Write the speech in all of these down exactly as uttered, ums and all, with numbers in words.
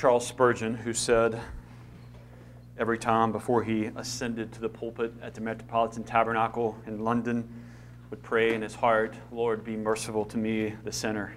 Charles Spurgeon, who said every time before he ascended to the pulpit at the Metropolitan Tabernacle in London, would pray in his heart, "Lord, be merciful to me, the sinner."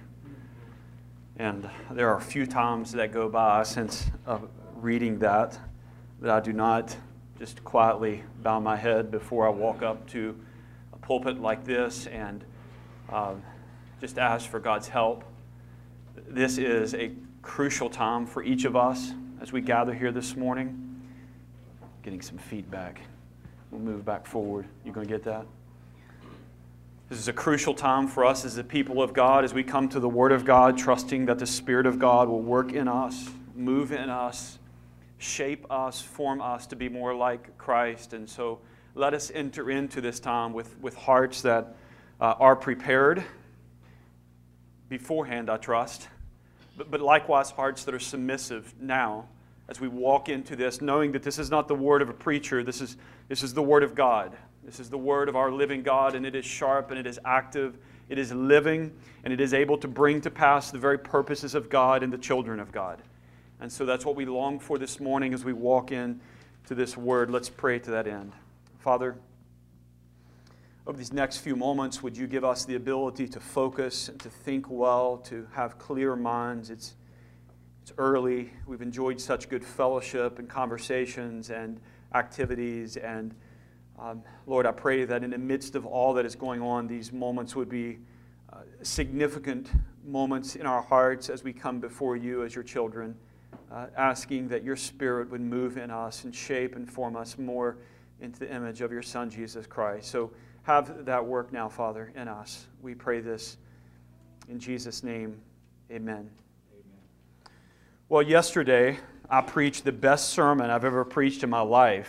And there are a few times that go by since uh, reading that, that I do not just quietly bow my head before I walk up to a pulpit like this and uh, just ask for God's help. This is a crucial time for each of us as we gather here this morning. Getting some feedback. We'll move back forward. You going to get that? This is a crucial time for us as the people of God as we come to the Word of God, trusting that the Spirit of God will work in us, move in us, shape us, form us to be more like Christ. And so let us enter into this time with, with hearts that uh, are prepared beforehand, I trust, but, but likewise hearts that are submissive now as we walk into this, knowing that this is not the word of a preacher, this is, this is the Word of God. This is the word of our living God, and it is sharp, and it is active, it is living, and it is able to bring to pass the very purposes of God and the children of God. And so that's what we long for this morning as we walk in to this word. Let's pray to that end. Father, over these next few moments, would you give us the ability to focus and to think well, to have clear minds? It's, it's early. We've enjoyed such good fellowship and conversations and activities, and Um, Lord, I pray that in the midst of all that is going on, these moments would be uh, significant moments in our hearts as we come before you as your children, uh, asking that your Spirit would move in us and shape and form us more into the image of your Son, Jesus Christ. So have that work now, Father, in us. We pray this in Jesus' name. Amen. Amen. Well, yesterday I preached the best sermon I've ever preached in my life.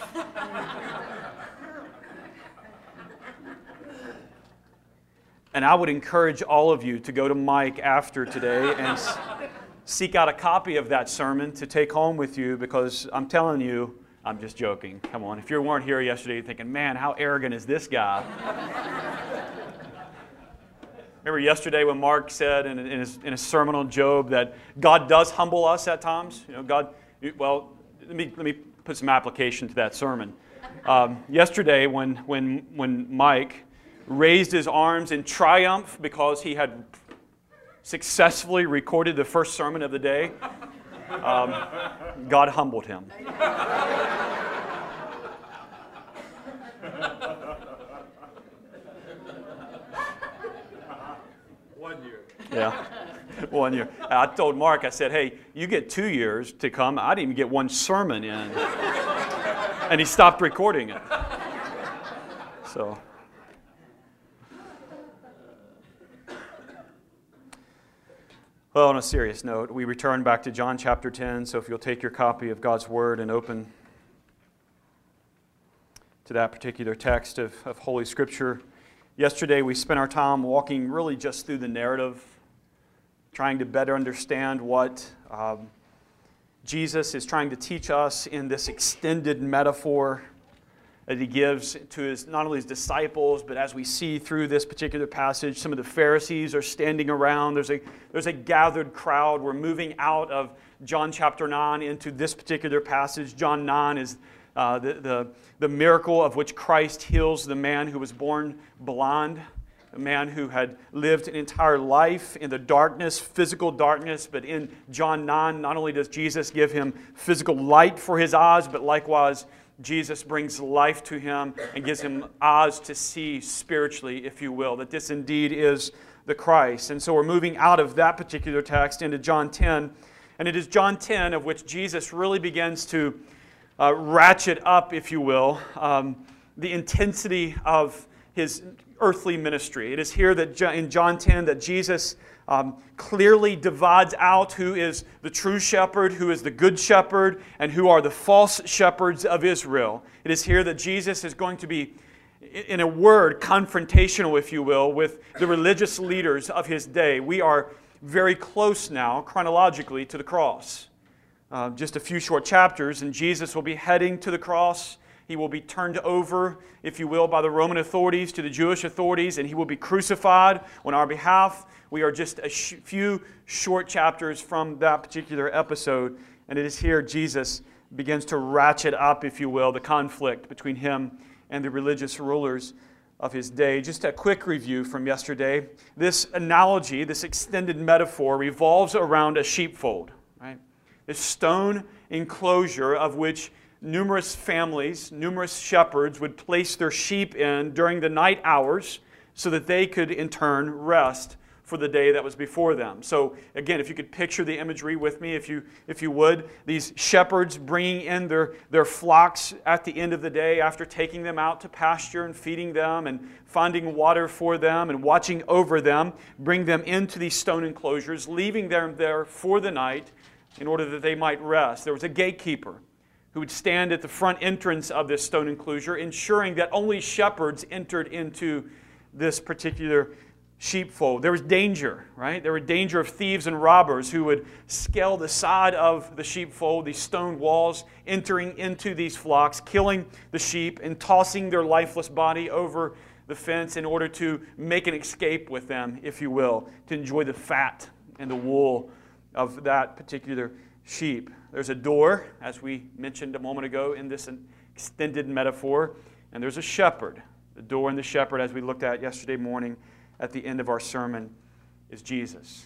And I would encourage all of you to go to Mike after today and seek out a copy of that sermon to take home with you, because I'm telling you, I'm just joking. Come on. If you weren't here yesterday, you're thinking, man, how arrogant is this guy? Remember yesterday when Mark said in, in, his, in his sermon on Job that God does humble us at times? You know, God, well, let me, let me put some application to that sermon. Um, yesterday when, when, when Mike raised his arms in triumph because he had successfully recorded the first sermon of the day, um, God humbled him. One year. Yeah, one year. I told Mark, I said, hey, you get two years to come. I didn't even get one sermon in. And he stopped recording it. So... Well, on a serious note, we return back to John chapter ten, so if you'll take your copy of God's Word and open to that particular text of, of Holy Scripture. Yesterday we spent our time walking really just through the narrative, trying to better understand what um, Jesus is trying to teach us in this extended metaphor that he gives to his, not only his disciples, but as we see through this particular passage, some of the Pharisees are standing around. There's a, there's a gathered crowd. We're moving out of John chapter nine into this particular passage. John nine is uh, the, the, the miracle of which Christ heals the man who was born blind, a man who had lived an entire life in the darkness, physical darkness. But in John nine, not only does Jesus give him physical light for his eyes, but likewise Jesus brings life to him and gives him eyes to see spiritually, if you will, that this indeed is the Christ. And so we're moving out of that particular text into John ten. And it is John ten of which Jesus really begins to uh, ratchet up, if you will, um, the intensity of his earthly ministry. It is here that in John ten that Jesus Um, clearly divides out who is the true shepherd, who is the good shepherd, and who are the false shepherds of Israel. It is here that Jesus is going to be, in a word, confrontational, if you will, with the religious leaders of his day. We are very close now, chronologically, to the cross. Uh, just a few short chapters, and Jesus will be heading to the cross. He will be turned over, if you will, by the Roman authorities to the Jewish authorities, and he will be crucified on our behalf. We are just a sh- few short chapters from that particular episode, And it is here Jesus begins to ratchet up, if you will, the conflict between him and the religious rulers of his day. Just a quick review from yesterday. This analogy, this extended metaphor, revolves around a sheepfold, right? This stone enclosure of which numerous families, numerous shepherds would place their sheep in during the night hours so that they could in turn rest for the day that was before them. So again, if you could picture the imagery with me, if you if you would, these shepherds bringing in their, their flocks at the end of the day after taking them out to pasture and feeding them and finding water for them and watching over them, bring them into these stone enclosures, leaving them there for the night in order that they might rest. There was a gatekeeper who would stand at the front entrance of this stone enclosure, ensuring that only shepherds entered into this particular sheepfold. There was danger, right? There was danger of thieves and robbers who would scale the side of the sheepfold, these stone walls, entering into these flocks, killing the sheep and tossing their lifeless body over the fence in order to make an escape with them, if you will, to enjoy the fat and the wool of that particular sheep. There's a door, as we mentioned a moment ago in this extended metaphor, and there's a shepherd. The door and the shepherd, as we looked at yesterday morning, at the end of our sermon, is Jesus.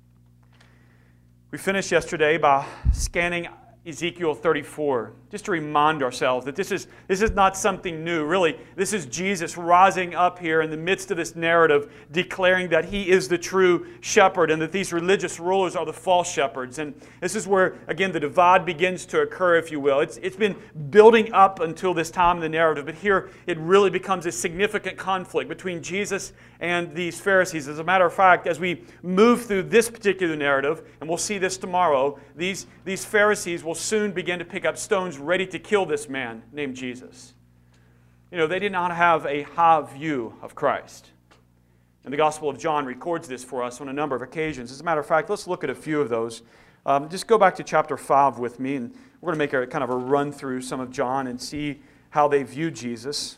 We finished yesterday by scanning Ezekiel thirty-four, just to remind ourselves that this is, this is not something new. Really, this is Jesus rising up here in the midst of this narrative, declaring that He is the true shepherd and that these religious rulers are the false shepherds. And this is where, again, the divide begins to occur, if you will. It's, it's been building up until this time in the narrative, but here it really becomes a significant conflict between Jesus and these Pharisees. As a matter of fact, as we move through this particular narrative, and we'll see this tomorrow, these, these Pharisees will soon begin to pick up stones ready to kill this man named Jesus. You know, they did not have a high view of Christ. And the Gospel of John records this for us on a number of occasions. As a matter of fact, let's look at a few of those. Um, just go back to chapter five with me, and we're going to make a kind of a run through some of John and see how they view Jesus.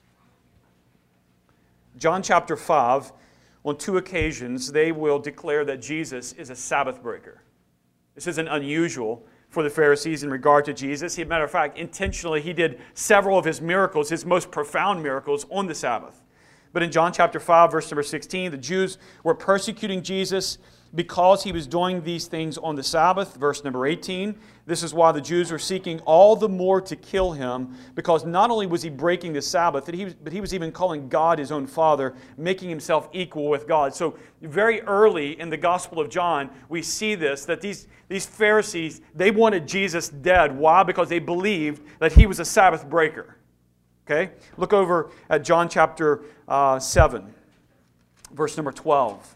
John chapter five, on two occasions, they will declare that Jesus is a Sabbath breaker. This isn't unusual for the Pharisees in regard to Jesus. As a matter of fact, intentionally, He did several of His miracles, His most profound miracles, on the Sabbath. But in John chapter five, verse number sixteen, the Jews were persecuting Jesus because He was doing these things on the Sabbath. Verse number eighteen, this is why the Jews were seeking all the more to kill Him, because not only was He breaking the Sabbath, but He, but he was even calling God His own Father, making Himself equal with God. So very early in the Gospel of John, we see this, that these, these Pharisees, they wanted Jesus dead. Why? Because they believed that He was a Sabbath breaker. Okay? Look over at John chapter uh, seven, verse number twelve.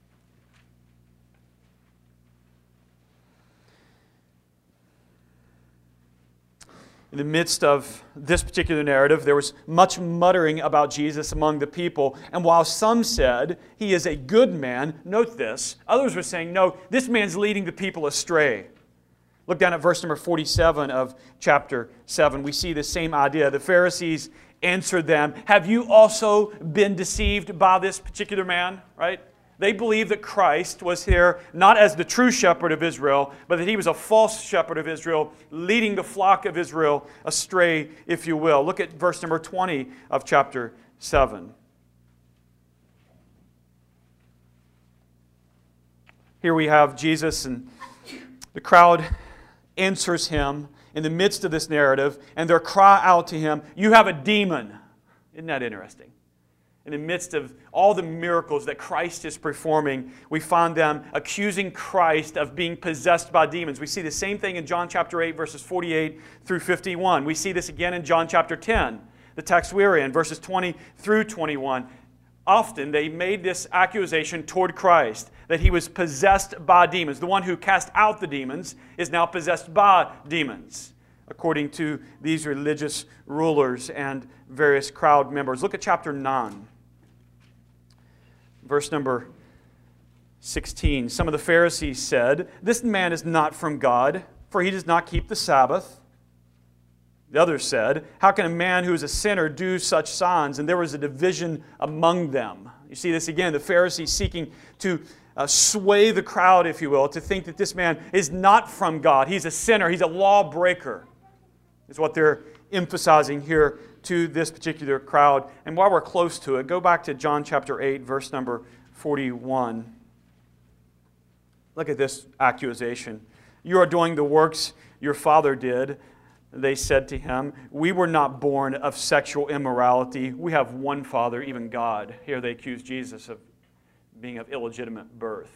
In the midst of this particular narrative, there was much muttering about Jesus among the people. And while some said, He is a good man, note this, others were saying, no, this man's leading the people astray. Look down at verse number forty-seven of chapter seven. We see the same idea. The Pharisees answered them, have you also been deceived by this particular man? Right? They believed that Christ was here not as the true shepherd of Israel, but that He was a false shepherd of Israel, leading the flock of Israel astray, if you will. Look at verse number twenty of chapter seven. Here we have Jesus, and the crowd answers Him in the midst of this narrative, and their cry out to Him, you have a demon. Isn't that interesting? In the midst of all the miracles that Christ is performing, we find them accusing Christ of being possessed by demons. We see the same thing in John chapter eight, verses forty-eight through fifty-one. We see this again in John chapter ten, the text we're in, verses twenty through twenty-one. Often they made this accusation toward Christ, that He was possessed by demons. The one who cast out the demons is now possessed by demons, according to these religious rulers and various crowd members. Look at chapter nine. Verse number sixteen. Some of the Pharisees said, this man is not from God, for he does not keep the Sabbath. The others said, how can a man who is a sinner do such signs? And there was a division among them. You see this again, the Pharisees seeking to uh, sway the crowd, if you will, to think that this man is not from God. He's a sinner. He's a lawbreaker, is what they're emphasizing here to this particular crowd. And while we're close to it, go back to John chapter eight, verse number forty-one. Look at this accusation. You are doing the works your father did. They said to him, we were not born of sexual immorality. We have one Father, even God. Here they accuse Jesus of being of illegitimate birth.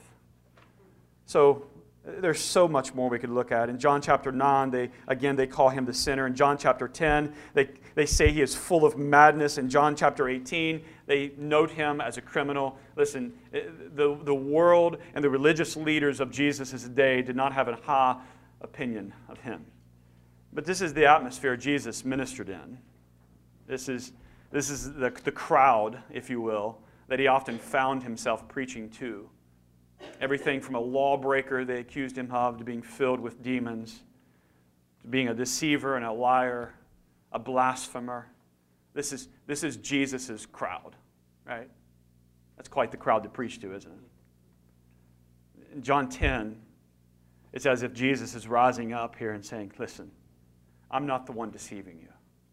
So there's so much more we could look at. In John chapter nine, they again, they call him the sinner. In John chapter ten, they, they say he is full of madness. In John chapter eighteen, they note him as a criminal. Listen, the, the world and the religious leaders of Jesus' day did not have a high opinion of him. But this is the atmosphere Jesus ministered in. This is, this is the, the crowd, if you will, that he often found himself preaching to. Everything from a lawbreaker they accused him of, to being filled with demons, to being a deceiver and a liar, a blasphemer. This is, this is Jesus' crowd, right? That's quite the crowd to preach to, isn't it? In John ten, it's as if Jesus is rising up here and saying, listen, I'm not the one deceiving you.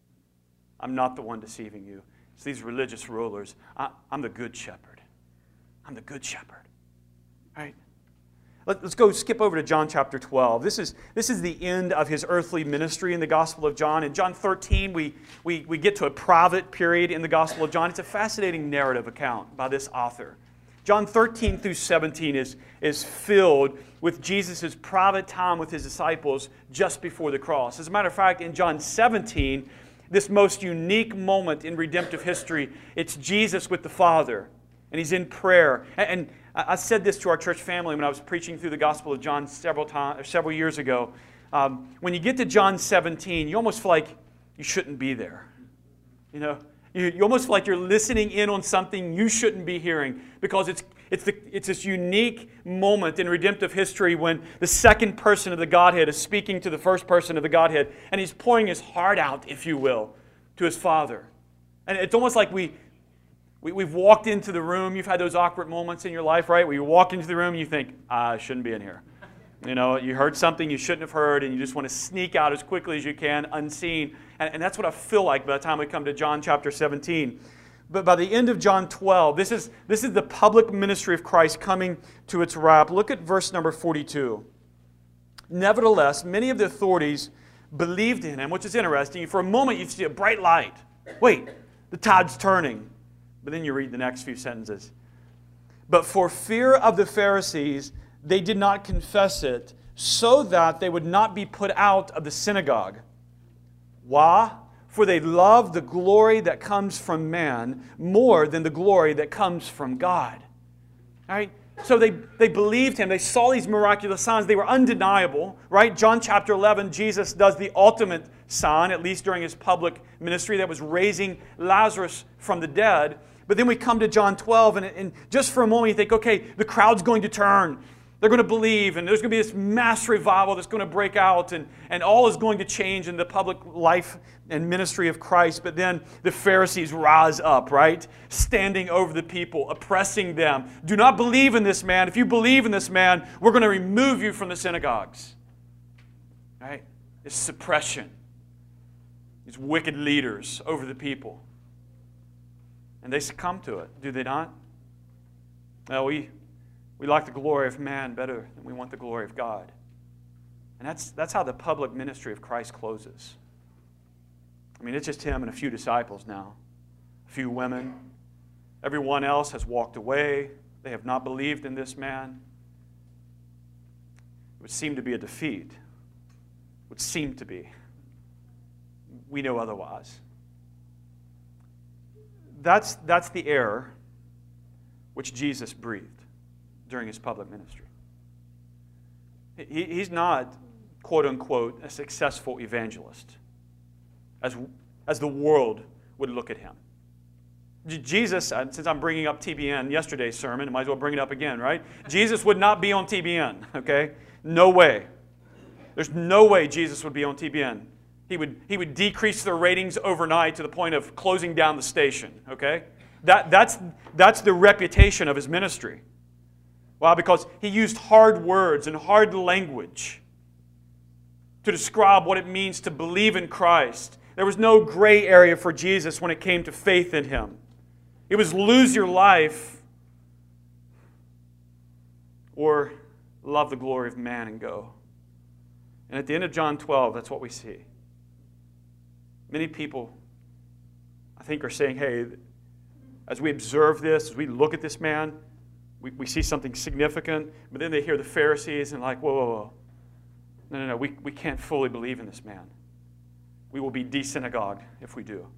I'm not the one deceiving you. It's these religious rulers. I, I'm the good shepherd. I'm the good shepherd. Right? Let, let's go skip over to John chapter twelve. This is, this is the end of his earthly ministry in the Gospel of John. In John thirteen, we, we, we get to a private period in the Gospel of John. It's a fascinating narrative account by this author. John thirteen through seventeen is, is filled with Jesus' private time with his disciples just before the cross. As a matter of fact, in John seventeen, this most unique moment in redemptive history, it's Jesus with the Father, and he's in prayer. And, and I said this to our church family when I was preaching through the Gospel of John several times, several years ago. Um, when you get to John seventeen, you almost feel like you shouldn't be there. You know, you, you almost feel like you're listening in on something you shouldn't be hearing, because it's it's the it's this unique moment in redemptive history when the second person of the Godhead is speaking to the first person of the Godhead, and he's pouring his heart out, if you will, to his Father. And it's almost like we. We, we've walked into the room. You've had those awkward moments in your life, right? Where you walk into the room and you think, I shouldn't be in here. You know, you heard something you shouldn't have heard, and you just want to sneak out as quickly as you can, unseen. And, and that's what I feel like by the time we come to John chapter seventeen. But by the end of John twelve, this is, this is the public ministry of Christ coming to its wrap. Look at verse number forty-two. Nevertheless, many of the authorities believed in him, which is interesting. For a moment, you see a bright light. Wait, the tide's turning. But then you read the next few sentences. But for fear of the Pharisees, they did not confess it, so that they would not be put out of the synagogue. Why? For they love the glory that comes from man more than the glory that comes from God. All right? So they, they believed him. They saw these miraculous signs. They were undeniable. Right? John chapter eleven, Jesus does the ultimate sign, at least during his public ministry, that was raising Lazarus from the dead. But then we come to John twelve, and, and just for a moment you think, okay, the crowd's going to turn. They're going to believe, and there's going to be this mass revival that's going to break out, and, and all is going to change in the public life and ministry of Christ. But then the Pharisees rise up, right? Standing over the people, oppressing them. Do not believe in this man. If you believe in this man, we're going to remove you from the synagogues. Right? It's suppression. These wicked leaders over the people. And they succumb to it, do they not? Well, we, we like the glory of man better than we want the glory of God. And that's, that's how the public ministry of Christ closes. I mean, it's just him and a few disciples now, a few women. Everyone else has walked away. They have not believed in this man. It would seem to be a defeat. It would seem to be. We know otherwise. That's, that's the air which Jesus breathed during his public ministry. He, he's not, quote unquote, a successful evangelist, as, as the world would look at him. J- Jesus, since I'm bringing up T B N, yesterday's sermon, I might as well bring it up again, right? Jesus would not be on T B N, okay? No way. There's no way Jesus would be on T B N. He would, he would decrease their ratings overnight to the point of closing down the station, okay? That, that's, that's the reputation of his ministry. Why? Because he used hard words and hard language to describe what it means to believe in Christ. There was no gray area for Jesus when it came to faith in Him. It was lose your life or love the glory of man and go. And at the end of John twelve, that's what we see. Many people, I think, are saying, hey, as we observe this, as we look at this man, we, we see something significant, but then they hear the Pharisees and like, whoa, whoa, whoa. No, no, no, we, we can't fully believe in this man. We will be de-synagogued if we do.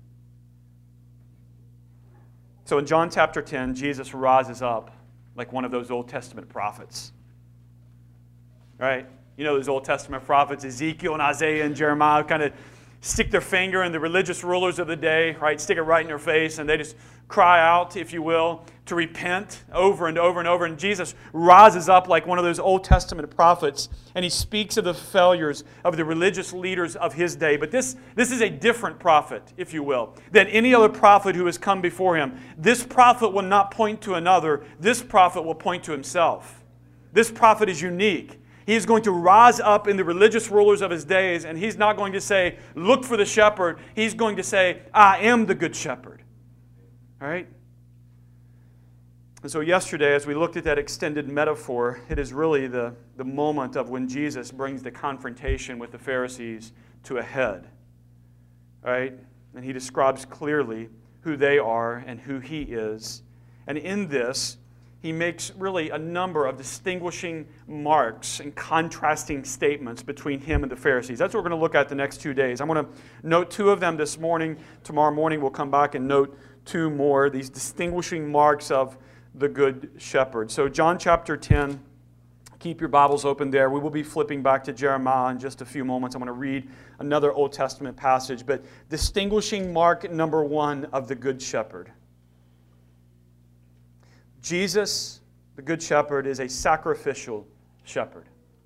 So in John chapter ten, Jesus rises up like one of those Old Testament prophets. Right? You know those Old Testament prophets, Ezekiel and Isaiah and Jeremiah, kind of stick their finger in the religious rulers of the day, right? Stick it right in their face, and they just cry out, if you will, to repent over and over and over. And Jesus rises up like one of those Old Testament prophets, and He speaks of the failures of the religious leaders of His day. But this, this is a different prophet, if you will, than any other prophet who has come before Him. This prophet will not point to another. This prophet will point to Himself. This prophet is unique. He is going to rise up in the religious rulers of His days, and He's not going to say, look for the shepherd. He's going to say, I am the good shepherd. All right? And so yesterday, as we looked at that extended metaphor, it is really the, the moment of when Jesus brings the confrontation with the Pharisees to a head. All right? And He describes clearly who they are and who He is. And in this, He makes really a number of distinguishing marks and contrasting statements between Him and the Pharisees. That's what we're going to look at the next two days. I'm going to note two of them this morning. Tomorrow morning we'll come back and note two more, these distinguishing marks of the Good Shepherd. So John chapter ten, keep your Bibles open there. We will be flipping back to Jeremiah in just a few moments. I'm going to read another Old Testament passage. But distinguishing mark number one of the Good Shepherd. Jesus, the Good Shepherd, is a sacrificial shepherd.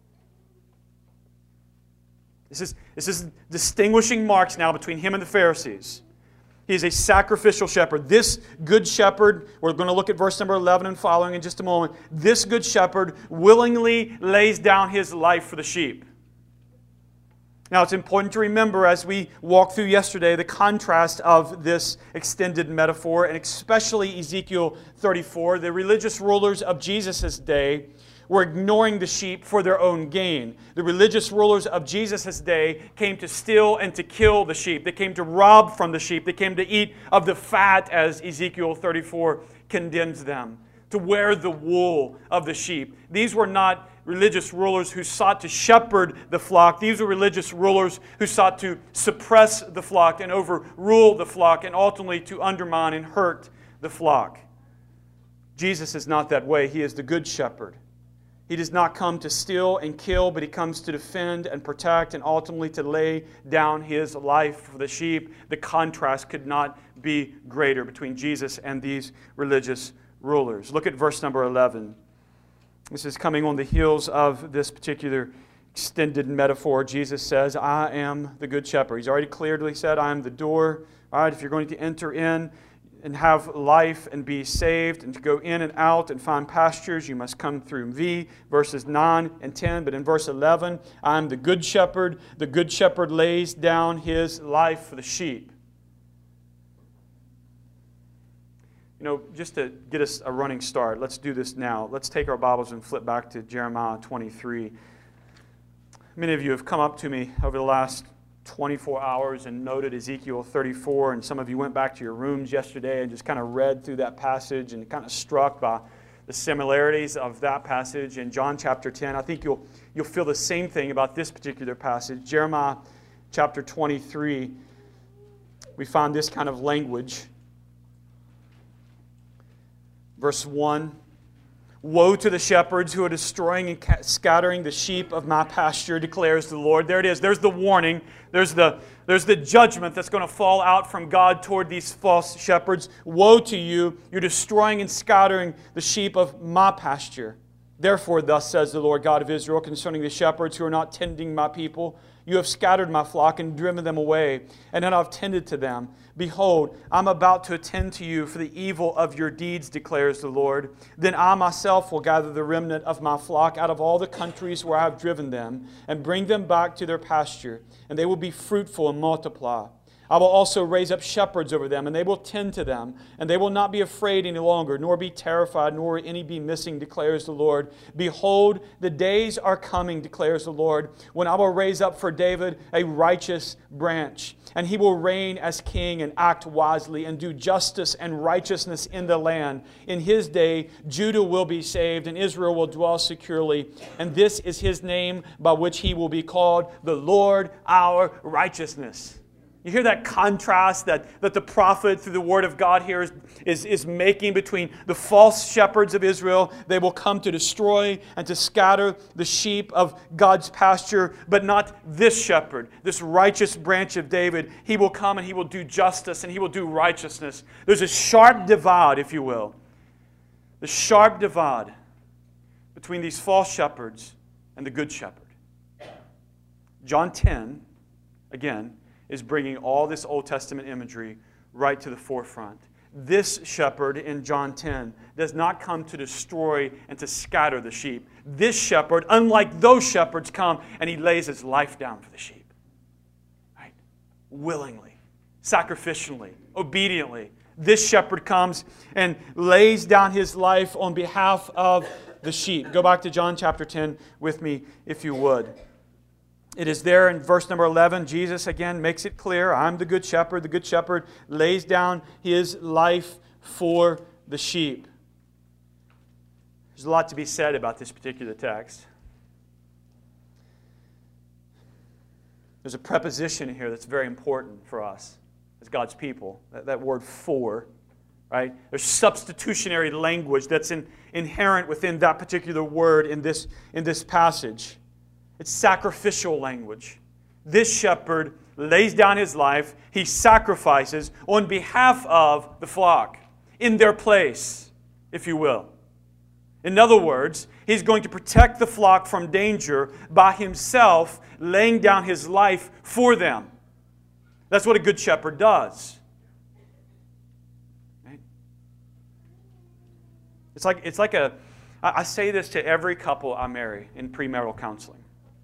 This is, this is distinguishing marks now between Him and the Pharisees. He is a sacrificial shepherd. This Good Shepherd, we're going to look at verse number eleven and following in just a moment. This Good Shepherd willingly lays down His life for the sheep. Now, it's important to remember as we walked through yesterday the contrast of this extended metaphor, and especially Ezekiel thirty-four. The religious rulers of Jesus' day were ignoring the sheep for their own gain. The religious rulers of Jesus' day came to steal and to kill the sheep. They came to rob from the sheep. They came to eat of the fat, as Ezekiel thirty-four condemns them, to wear the wool of the sheep. These were not religious rulers who sought to shepherd the flock. These were religious rulers who sought to suppress the flock and overrule the flock and ultimately to undermine and hurt the flock. Jesus is not that way. He is the Good Shepherd. He does not come to steal and kill, but He comes to defend and protect and ultimately to lay down His life for the sheep. The contrast could not be greater between Jesus and these religious rulers. Look at verse number eleven. This is coming on the heels of this particular extended metaphor. Jesus says, I am the Good Shepherd. He's already clearly said, I am the door. All right, if you're going to enter in and have life and be saved and to go in and out and find pastures, you must come through me. Verses nine and ten. But in verse eleven, I am the Good Shepherd. The Good Shepherd lays down His life for the sheep. You know, just to get us a running start, let's do this now. Let's take our Bibles and flip back to Jeremiah twenty-three. Many of you have come up to me over the last twenty-four hours and noted Ezekiel thirty-four, and some of you went back to your rooms yesterday and just kind of read through that passage and kind of struck by the similarities of that passage in John chapter ten. I think you'll, you'll feel the same thing about this particular passage. Jeremiah chapter twenty-three, we find this kind of language. Verse one, woe to the shepherds who are destroying and scattering the sheep of my pasture, declares the Lord. There it is. There's the warning. There's the, there's the judgment that's going to fall out from God toward these false shepherds. Woe to you. You're destroying and scattering the sheep of my pasture. Therefore, thus says the Lord God of Israel concerning the shepherds who are not tending my people, You have scattered my flock and driven them away, and then I've tended to them. Behold, I'm about to attend to you for the evil of your deeds, declares the Lord. Then I myself will gather the remnant of my flock out of all the countries where I have driven them, and bring them back to their pasture, and they will be fruitful and multiply. I will also raise up shepherds over them, and they will tend to them, and they will not be afraid any longer, nor be terrified, nor any be missing, declares the Lord. Behold, the days are coming, declares the Lord, when I will raise up for David a righteous branch, and he will reign as king and act wisely and do justice and righteousness in the land. In his day, Judah will be saved, and Israel will dwell securely, and this is his name by which he will be called, the Lord our righteousness. You hear that contrast that, that the prophet through the Word of God here is, is, is making between the false shepherds of Israel. They will come to destroy and to scatter the sheep of God's pasture, but not this shepherd, this righteous branch of David. He will come and he will do justice and he will do righteousness. There's a sharp divide, if you will. The sharp divide between these false shepherds and the good shepherd. John ten, again, is bringing all this Old Testament imagery right to the forefront. This shepherd in John ten does not come to destroy and to scatter the sheep. This shepherd, unlike those shepherds, come and he lays his life down for the sheep. Right? Willingly, sacrificially, obediently. This shepherd comes and lays down his life on behalf of the sheep. Go back to John chapter ten with me, if you would. It is there in verse number eleven. Jesus again makes it clear, I'm the good shepherd. The good shepherd lays down his life for the sheep. There's a lot to be said about this particular text. There's a preposition here that's very important for us as God's people. That, that word for, right? There's substitutionary language that's in, inherent within that particular word in this, in this passage. It's sacrificial language. This shepherd lays down his life. He sacrifices on behalf of the flock, in their place, if you will. In other words, he's going to protect the flock from danger by himself laying down his life for them. That's what a good shepherd does. Right? It's like, it's like a, I say this to every couple I marry in premarital counseling.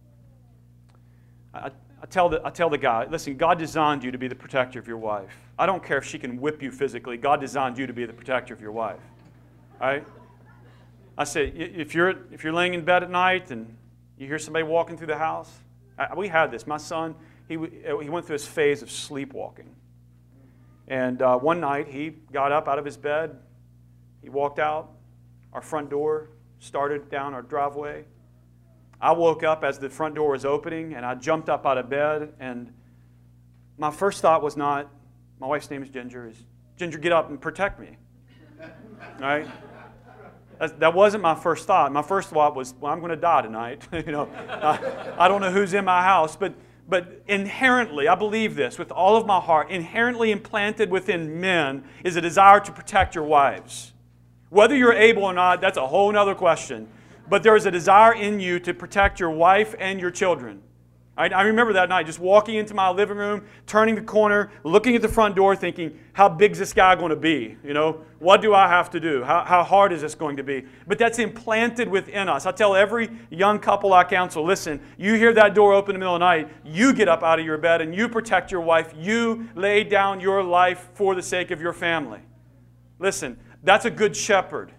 I, I, tell the, I tell the guy, listen, God designed you to be the protector of your wife. I don't care if she can whip you physically. God designed you to be the protector of your wife. All right? I say, if you're, if you're laying in bed at night and you hear somebody walking through the house, I, we had this. My son, he, he went through this phase of sleepwalking. And uh, one night he got up out of his bed. He walked out. Our front door started down our driveway. I woke up as the front door was opening, and I jumped up out of bed, and my first thought was not, my wife's name is Ginger, is, Ginger, get up and protect me. Right? That's, that wasn't my first thought. My first thought was, well, I'm going to die tonight. you know, I, I don't know who's in my house, but, but inherently, I believe this with all of my heart, inherently implanted within men is a desire to protect your wives. Whether you're able or not, that's a whole other question. But there is a desire in you to protect your wife and your children. I, I remember that night, just walking into my living room, turning the corner, looking at the front door, thinking, how big is this guy going to be? You know, what do I have to do? How, how hard is this going to be? But that's implanted within us. I tell every young couple I counsel, listen, you hear that door open in the middle of the night, you get up out of your bed and you protect your wife. You lay down your life for the sake of your family. Listen, that's a good shepherd.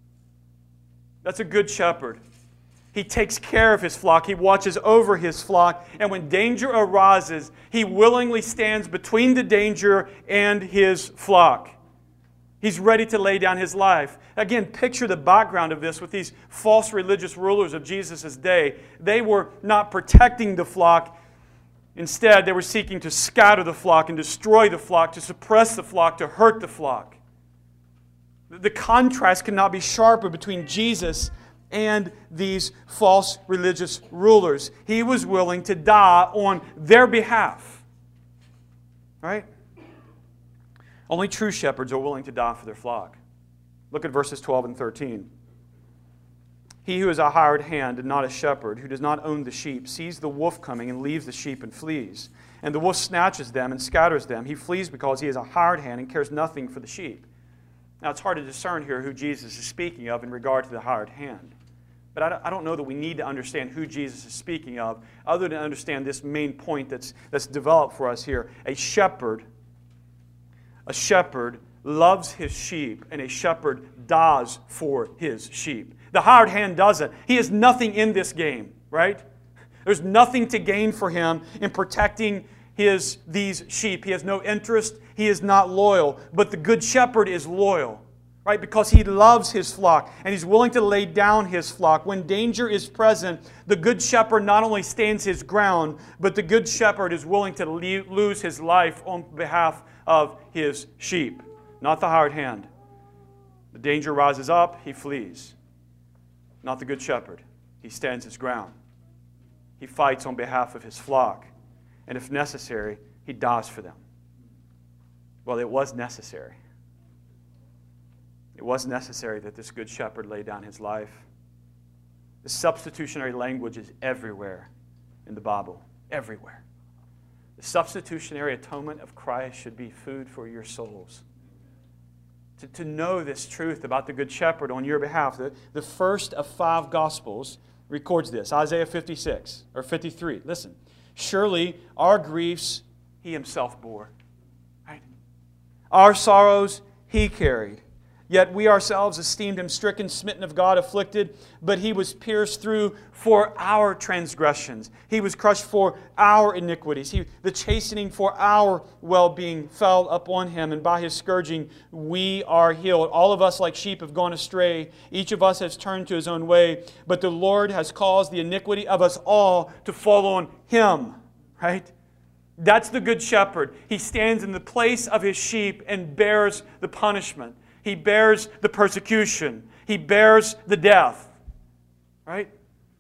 That's a good shepherd. He takes care of his flock. He watches over his flock. And when danger arises, he willingly stands between the danger and his flock. He's ready to lay down his life. Again, picture the background of this with these false religious rulers of Jesus' day. They were not protecting the flock. Instead, they were seeking to scatter the flock and destroy the flock, to suppress the flock, to hurt the flock. The contrast cannot be sharper between Jesus and these false religious rulers. He was willing to die on their behalf. Right? Only true shepherds are willing to die for their flock. Look at verses twelve and thirteen. He who is a hired hand and not a shepherd, who does not own the sheep, sees the wolf coming and leaves the sheep and flees. And the wolf snatches them and scatters them. He flees because he is a hired hand and cares nothing for the sheep. Now, it's hard to discern here who Jesus is speaking of in regard to the hired hand. But I don't know that we need to understand who Jesus is speaking of, other than understand this main point that's, that's developed for us here. A shepherd, a shepherd loves his sheep, and a shepherd dies for his sheep. The hired hand doesn't. He has nothing in this game, right? There's nothing to gain for him in protecting his, these sheep. He has no interest. He is not loyal. But the good shepherd is loyal, right? Because he loves his flock, and he's willing to lay down his flock. When danger is present, the good shepherd not only stands his ground, but the good shepherd is willing to lose his life on behalf of his sheep. Not the hired hand. The danger rises up, he flees. Not the good shepherd. He stands his ground. He fights on behalf of his flock. And if necessary, he dies for them. Well, it was necessary. It was necessary that this good shepherd lay down his life. The substitutionary language is everywhere in the Bible. Everywhere. The substitutionary atonement of Christ should be food for your souls. To, to know this truth about the Good Shepherd on your behalf. The, the first of five Gospels records this. Isaiah fifty-six, or fifty-three. Listen. Surely our griefs He Himself bore. Right? Our sorrows He carried. Yet we ourselves esteemed Him stricken, smitten of God, afflicted. But He was pierced through for our transgressions. He was crushed for our iniquities. He, the chastening for our well-being fell upon Him. And by His scourging we are healed. All of us like sheep have gone astray. Each of us has turned to his own way. But the Lord has caused the iniquity of us all to fall on Him. Right? That's the Good Shepherd. He stands in the place of His sheep and bears the punishment. He bears the persecution. He bears the death. Right?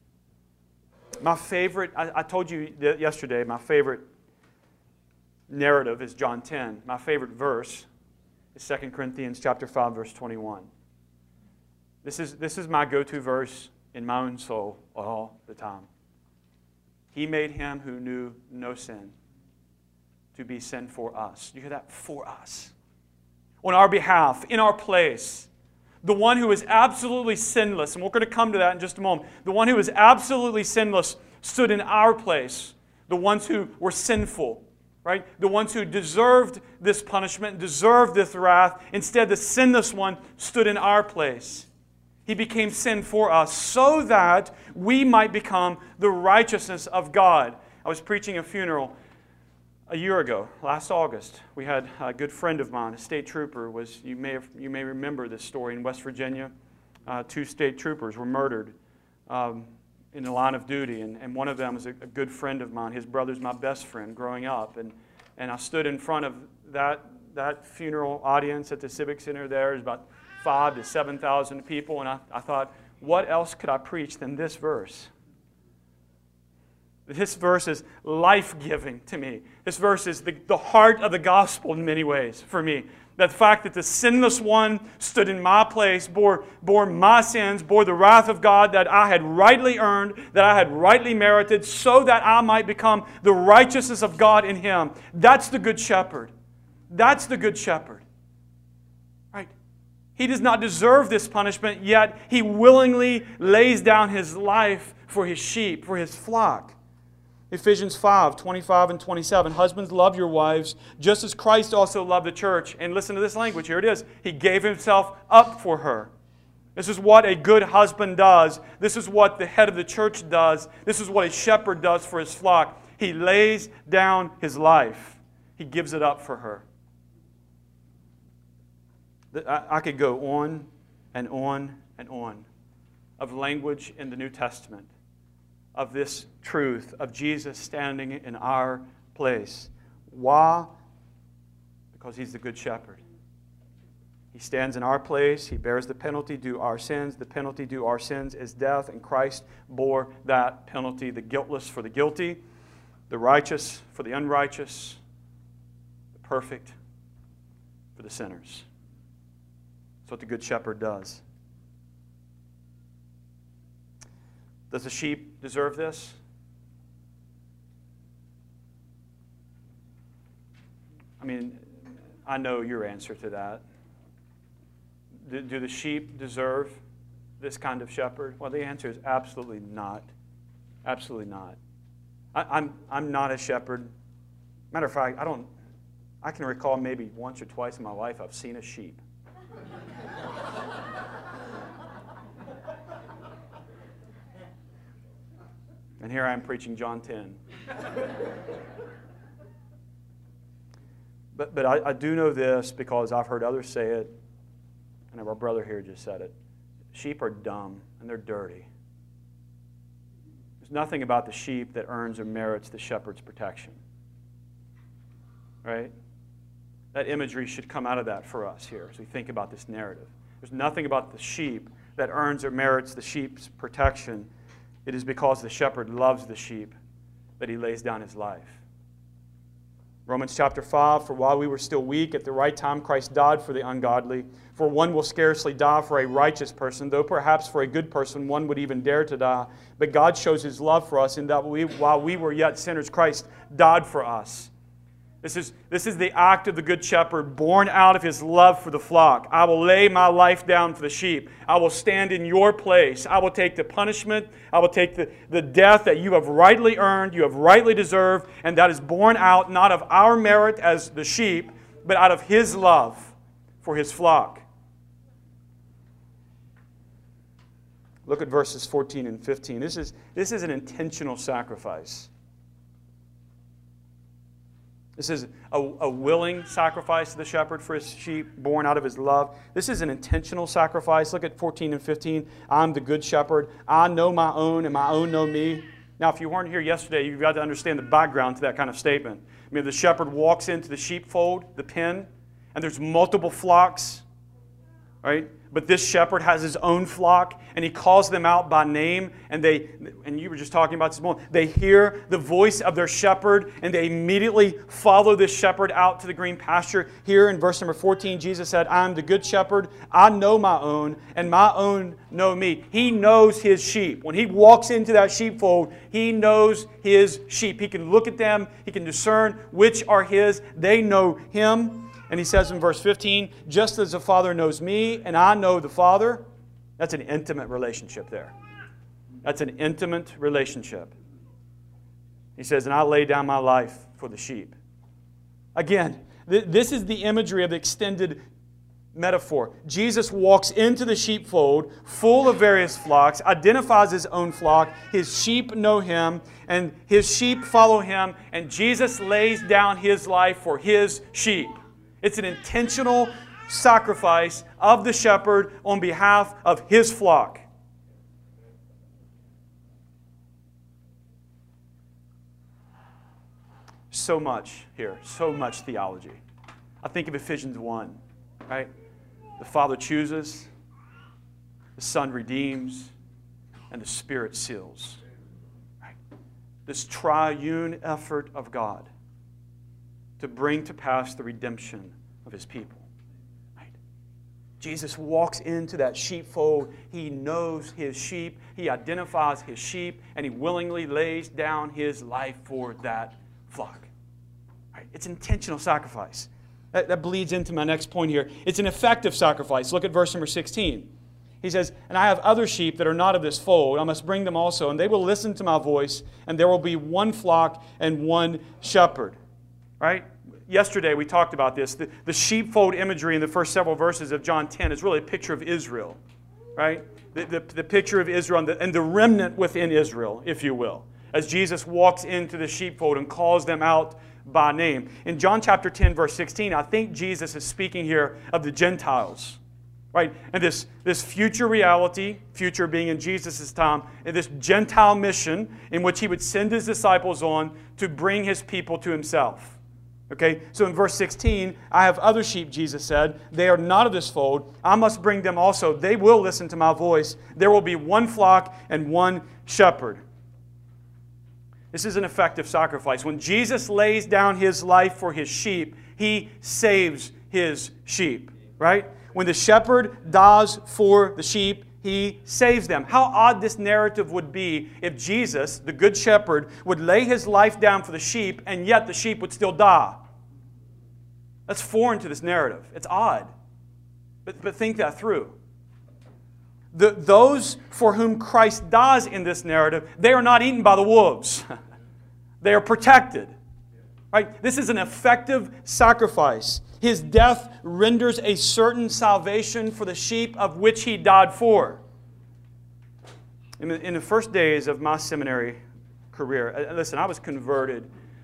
My favorite, I, I told you yesterday, my favorite narrative is John ten. My favorite verse is Second Corinthians chapter five, verse twenty-one. This is, this is my go-to verse in my own soul all the time. He made Him who knew no sin to be sin for us. You hear that? For us. On our behalf, in our place. The one who is absolutely sinless, and we're going to come to that in just a moment. The one who is absolutely sinless stood in our place. The ones who were sinful, right? The ones who deserved this punishment, deserved this wrath. Instead, the sinless one stood in our place. He became sin for us so that we might become the righteousness of God. I was preaching a funeral a year ago, last August. We had a good friend of mine, a state trooper, was you may have, you may remember this story in West Virginia. Uh, two state troopers were murdered um, in the line of duty, and, and one of them was a, a good friend of mine. His brother's my best friend growing up, and and I stood in front of that that funeral audience at the Civic Center. There was about five to seven thousand people, and I, I thought, what else could I preach than this verse? This verse is life-giving to me. This verse is the, the heart of the gospel in many ways for me. That fact that the sinless one stood in my place, bore, bore my sins, bore the wrath of God that I had rightly earned, that I had rightly merited, so that I might become the righteousness of God in Him. That's the Good Shepherd. That's the Good Shepherd. Right? He does not deserve this punishment, yet He willingly lays down His life for His sheep, for His flock. Ephesians five, twenty-five and twenty-seven. Husbands, love your wives, just as Christ also loved the church. And listen to this language. Here it is. He gave Himself up for her. This is what a good husband does. This is what the head of the church does. This is what a shepherd does for his flock. He lays down his life. He gives it up for her. I could go on and on and on of language in the New Testament of this truth of Jesus standing in our place. Why? Because He's the Good Shepherd. He stands in our place. He bears the penalty due our sins. The penalty due our sins is death, and Christ bore that penalty. The guiltless for the guilty, the righteous for the unrighteous, the perfect for the sinners. That's what the Good Shepherd does. Does the sheep deserve this? I mean, I know your answer to that. Do, do the sheep deserve this kind of shepherd? Well, the answer is absolutely not. Absolutely not. I, I'm, I'm not a shepherd. Matter of fact, I don't, I can recall maybe once or twice in my life I've seen a sheep. And here I am preaching John ten. But, but I, I do know this because I've heard others say it, and our brother here just said it. Sheep are dumb, and they're dirty. There's nothing about the sheep that earns or merits the shepherd's protection. Right? That imagery should come out of that for us here as we think about this narrative. There's nothing about the sheep that earns or merits the sheep's protection. It is because the shepherd loves the sheep that he lays down his life. Romans chapter five, for while we were still weak, at the right time Christ died for the ungodly. For one will scarcely die for a righteous person, though perhaps for a good person one would even dare to die. But God shows His love for us in that we, while we were yet sinners, Christ died for us. This is, this is the act of the Good Shepherd born out of His love for the flock. I will lay my life down for the sheep. I will stand in your place. I will take the punishment. I will take the, the death that you have rightly earned, you have rightly deserved, and that is born out not of our merit as the sheep, but out of His love for His flock. Look at verses fourteen and fifteen. This is, this is an intentional sacrifice. This is a, a willing sacrifice to the shepherd for his sheep, born out of his love. This is an intentional sacrifice. Look at fourteen and fifteen. I'm the good shepherd. I know my own, and my own know me. Now, if you weren't here yesterday, you've got to understand the background to that kind of statement. I mean, the shepherd walks into the sheepfold, the pen, and there's multiple flocks, right? But this shepherd has his own flock, and he calls them out by name, and they, and you were just talking about this morning, they hear the voice of their shepherd, and they immediately follow this shepherd out to the green pasture. Here in verse number fourteen, Jesus said, I'm the good shepherd, I know my own, and my own know me. He knows his sheep. When he walks into that sheepfold, he knows his sheep. He can look at them, he can discern which are his, they know him. And he says in verse fifteen, just as the Father knows me and I know the Father. That's an intimate relationship there. That's an intimate relationship. He says, and I lay down my life for the sheep. Again, th- this is the imagery of the extended metaphor. Jesus walks into the sheepfold full of various flocks, identifies his own flock, his sheep know him, and his sheep follow him, and Jesus lays down his life for his sheep. It's an intentional sacrifice of the shepherd on behalf of his flock. So much here, so much theology. I think of Ephesians one, right? The Father chooses, the Son redeems, and the Spirit seals. Right? This triune effort of God to bring to pass the redemption of His people. Right? Jesus walks into that sheepfold. He knows His sheep. He identifies His sheep, and He willingly lays down His life for that flock. Right? It's intentional sacrifice. That, that bleeds into my next point here. It's an effective sacrifice. Look at verse number sixteen. He says, and I have other sheep that are not of this fold. I must bring them also, and they will listen to my voice, and there will be one flock and one shepherd. Right? Yesterday we talked about this. The, the sheepfold imagery in the first several verses of John ten is really a picture of Israel. Right? The, the, the picture of Israel and the, and the remnant within Israel, if you will. As Jesus walks into the sheepfold and calls them out by name. In John chapter ten, verse sixteen, I think Jesus is speaking here of the Gentiles. Right? And this, this future reality, future being in Jesus' time, and this Gentile mission in which He would send His disciples on to bring His people to Himself. Okay, so in verse sixteen, I have other sheep, Jesus said. They are not of this fold. I must bring them also. They will listen to my voice. There will be one flock and one shepherd. This is an effective sacrifice. When Jesus lays down His life for His sheep, He saves His sheep. Right? When the shepherd dies for the sheep, He saves them. How odd this narrative would be if Jesus, the Good Shepherd, would lay His life down for the sheep, and yet the sheep would still die. That's foreign to this narrative. It's odd. But, but think that through. The, those for whom Christ dies in this narrative, they are not eaten by the wolves. They are protected. Right? This is an effective sacrifice. His death renders a certain salvation for the sheep of which He died for. In the, in the first days of my seminary career, listen, I was converted.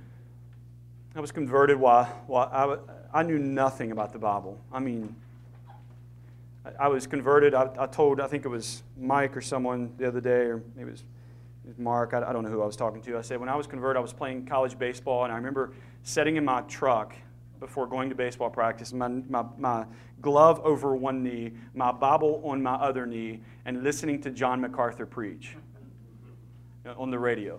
I was converted while, while I, I knew nothing about the Bible. I mean, I, I was converted. I, I told, I think it was Mike or someone the other day, or maybe it was Mark, I, I don't know who I was talking to. I said, when I was converted, I was playing college baseball, and I remember sitting in my truck before going to baseball practice, my, my, my glove over one knee, my Bible on my other knee, and listening to John MacArthur preach on the radio.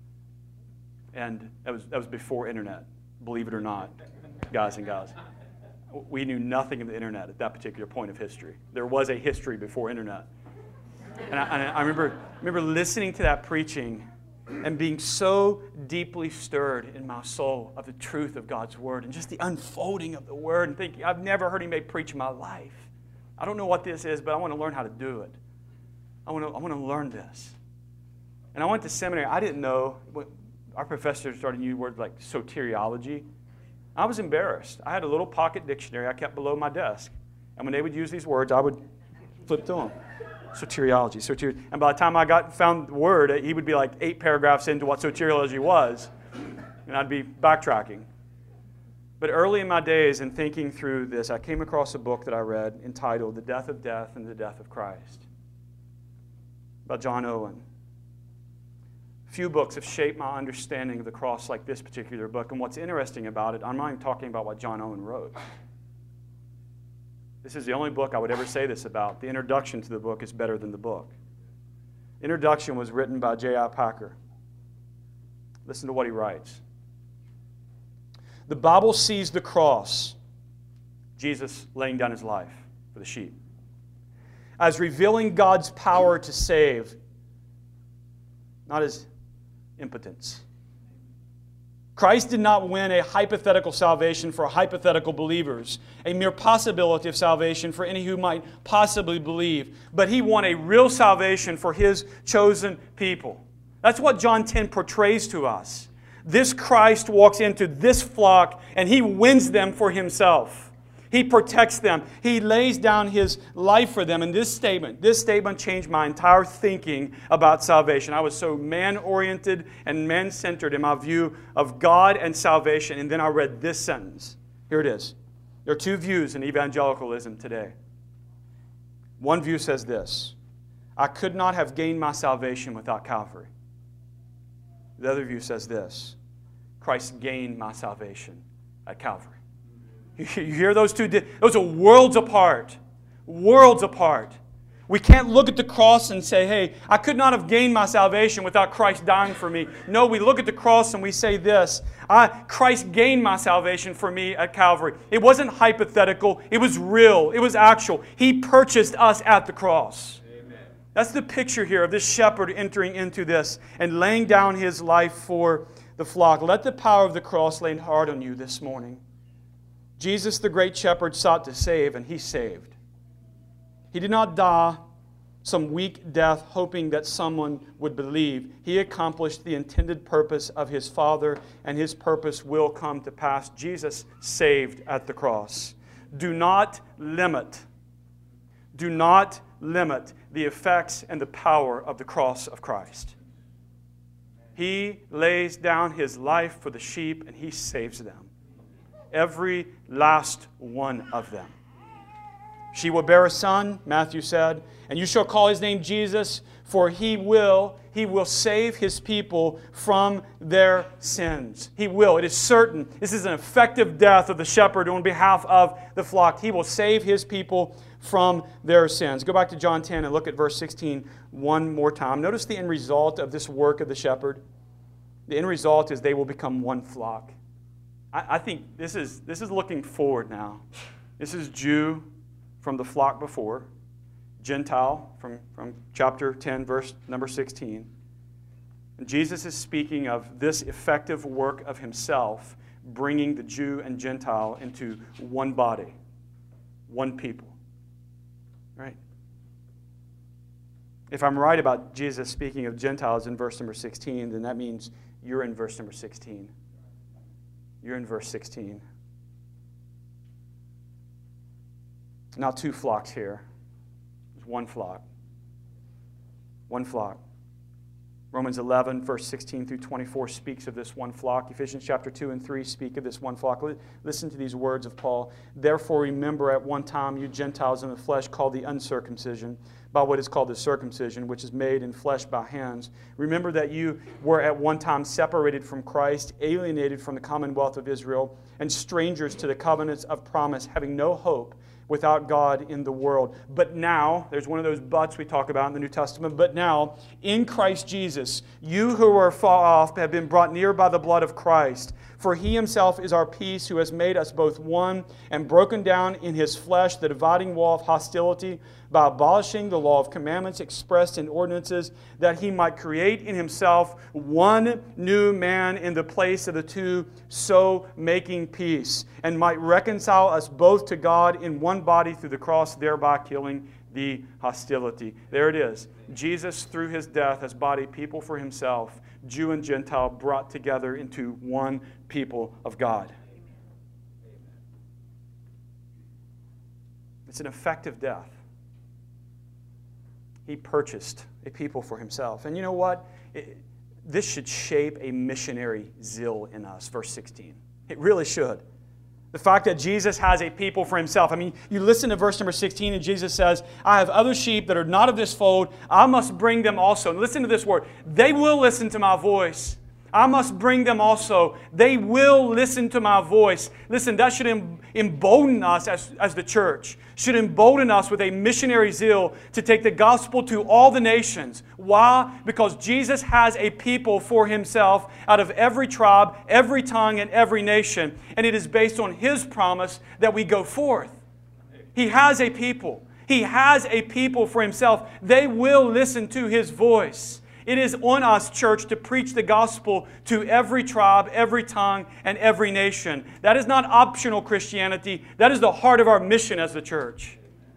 And that was, that was before internet, believe it or not, guys and gals. We knew nothing of the internet at that particular point of history. There was a history before internet. And I, and I remember, remember listening to that preaching and being so deeply stirred in my soul of the truth of God's Word and just the unfolding of the Word, and thinking, I've never heard anybody preach in my life. I don't know what this is, but I want to learn how to do it. I want to, I want to learn this. And I went to seminary. I didn't know. Our professor started using words like soteriology. I was embarrassed. I had a little pocket dictionary I kept below my desk. And when they would use these words, I would flip through them. Soteriology, soteriology. And by the time I got found the word, he would be like eight paragraphs into what soteriology was, and I'd be backtracking. But early in my days, in thinking through this, I came across a book that I read entitled The Death of Death and the Death of Christ by John Owen. Few books have shaped my understanding of the cross like this particular book. And what's interesting about it, I'm not even talking about what John Owen wrote. This is the only book I would ever say this about. The introduction to the book is better than the book. The introduction was written by J I Packer. Listen to what he writes. The Bible sees the cross, Jesus laying down His life for the sheep, as revealing God's power to save, not His impotence. Christ did not win a hypothetical salvation for hypothetical believers, a mere possibility of salvation for any who might possibly believe, but He won a real salvation for His chosen people. That's what John ten portrays to us. This Christ walks into this flock and He wins them for Himself. He protects them. He lays down His life for them. And this statement, this statement changed my entire thinking about salvation. I was so man-oriented and man-centered in my view of God and salvation. And then I read this sentence. Here it is. There are two views in evangelicalism today. One view says this: I could not have gained my salvation without Calvary. The other view says this: Christ gained my salvation at Calvary. You hear those two? Those are worlds apart. Worlds apart. We can't look at the cross and say, hey, I could not have gained my salvation without Christ dying for me. No, we look at the cross and we say this: I, Christ gained my salvation for me at Calvary. It wasn't hypothetical. It was real. It was actual. He purchased us at the cross. Amen. That's the picture here of this shepherd entering into this and laying down His life for the flock. Let the power of the cross lay hard on you this morning. Jesus, the great shepherd, sought to save, and He saved. He did not die some weak death hoping that someone would believe. He accomplished the intended purpose of His Father, and His purpose will come to pass. Jesus saved at the cross. Do not limit, do not limit the effects and the power of the cross of Christ. He lays down His life for the sheep, and He saves them. Every last one of them. She will bear a son, Matthew said, and you shall call His name Jesus, for He will, He will save His people from their sins. He will. It is certain. This is an effective death of the shepherd on behalf of the flock. He will save His people from their sins. Go back to John ten and look at verse sixteen one more time. Notice the end result of this work of the shepherd. The end result is they will become one flock. I think this is, this is looking forward now. This is Jew from the flock before. Gentile, from, from chapter ten, verse number sixteen. And Jesus is speaking of this effective work of himself, bringing the Jew and Gentile into one body, one people. Right? If I'm right about Jesus speaking of Gentiles in verse number sixteen, then that means you're in verse number sixteen. You're in verse sixteen. Not two flocks here. There's one flock. One flock. Romans eleven, verse sixteen through twenty-four speaks of this one flock. Ephesians chapter two and three speak of this one flock. Listen to these words of Paul. Therefore remember at one time you Gentiles in the flesh called the uncircumcision, by what is called the circumcision, which is made in flesh by hands. Remember that you were at one time separated from Christ, alienated from the commonwealth of Israel, and strangers to the covenants of promise, having no hope without God in the world. But now, there's one of those buts we talk about in the New Testament, but now, in Christ Jesus, you who were far off have been brought near by the blood of Christ. For he himself is our peace, who has made us both one and broken down in his flesh the dividing wall of hostility by abolishing the law of commandments expressed in ordinances, that he might create in himself one new man in the place of the two, so making peace, and might reconcile us both to God in one body through the cross, thereby killing the hostility. There it is. Jesus, through his death, has bodied people for himself, Jew and Gentile brought together into one people of God. It's an effective death. He purchased a people for himself. And you know what? It, this should shape a missionary zeal in us, verse sixteen. It really should. The fact that Jesus has a people for himself. I mean, you listen to verse number sixteen, and Jesus says, I have other sheep that are not of this fold. I must bring them also. And listen to this word. They will listen to my voice. I must bring them also. They will listen to my voice. Listen, that should embolden us as, as the church. Should embolden us with a missionary zeal to take the gospel to all the nations. Why? Because Jesus has a people for himself out of every tribe, every tongue, and every nation. And it is based on his promise that we go forth. He has a people. He has a people for himself. They will listen to his voice. It is on us, church, to preach the gospel to every tribe, every tongue, and every nation. That is not optional Christianity. That is the heart of our mission as the church.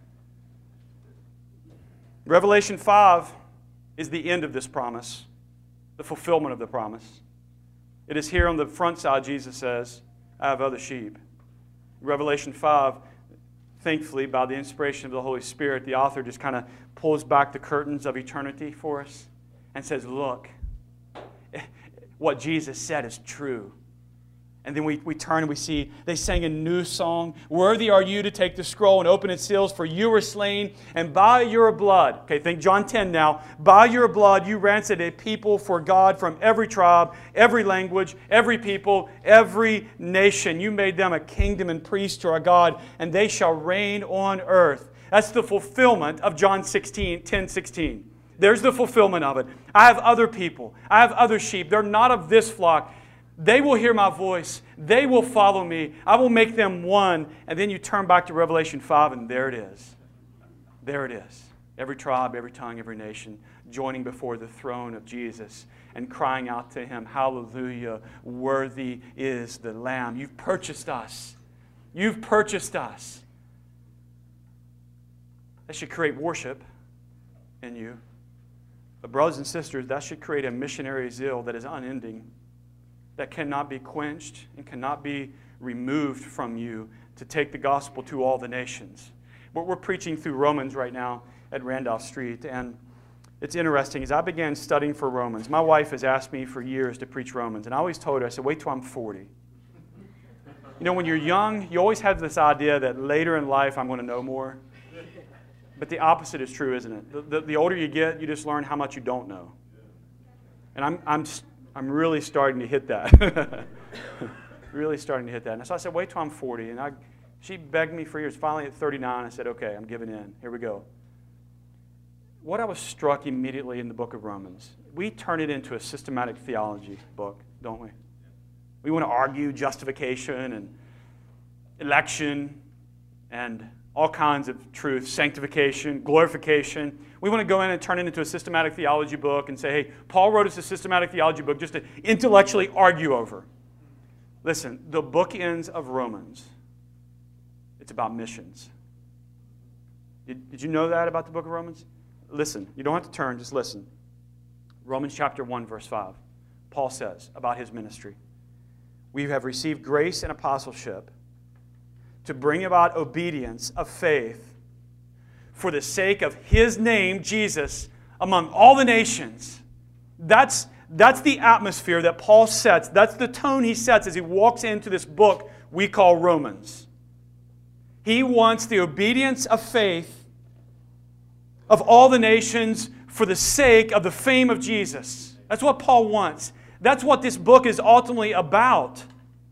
Revelation five is the end of this promise, the fulfillment of the promise. It is here on the front side, Jesus says, I have other sheep. Revelation five, thankfully, by the inspiration of the Holy Spirit, the author just kind of pulls back the curtains of eternity for us and says, look, what Jesus said is true. And then we, we turn and we see they sang a new song. Worthy are you to take the scroll and open its seals, for you were slain, and by your blood, okay, think John ten now, by your blood you ransomed a people for God from every tribe, every language, every people, every nation. You made them a kingdom and priests to our God, and they shall reign on earth. That's the fulfillment of John sixteen, ten, sixteen. There's the fulfillment of it. I have other people. I have other sheep. They're not of this flock. They will hear my voice. They will follow me. I will make them one. And then you turn back to Revelation five, and there it is. There it is. Every tribe, every tongue, every nation joining before the throne of Jesus and crying out to him, hallelujah, worthy is the Lamb. You've purchased us. You've purchased us. That should create worship in you. But brothers and sisters, that should create a missionary zeal that is unending, that cannot be quenched and cannot be removed from you to take the gospel to all the nations. But we're preaching through Romans right now at Randolph Street, and it's interesting. As I began studying for Romans, my wife has asked me for years to preach Romans, and I always told her, I said, wait till I'm forty. You know, when you're young, you always have this idea that later in life I'm going to know more. But the opposite is true, isn't it? The, the, the older you get, you just learn how much you don't know. And I'm, I'm, I'm really starting to hit that. Really starting to hit that. And so I said, wait till I'm forty. And I, she begged me for years. Finally at thirty-nine, I said, okay, I'm giving in. Here we go. What I was struck immediately in the book of Romans, we turn it into a systematic theology book, don't we? We want to argue justification and election and all kinds of truth, sanctification, glorification. We want to go in and turn it into a systematic theology book and say, hey, Paul wrote us a systematic theology book just to intellectually argue over. Listen, the bookends of Romans, it's about missions. Did, did you know that about the book of Romans? Listen, you don't have to turn, just listen. Romans chapter one, verse five. Paul says about his ministry, we have received grace and apostleship to bring about obedience of faith for the sake of His name, Jesus, among all the nations. That's, that's the atmosphere that Paul sets. That's the tone he sets as he walks into this book we call Romans. He wants the obedience of faith of all the nations for the sake of the fame of Jesus. That's what Paul wants. That's what this book is ultimately about.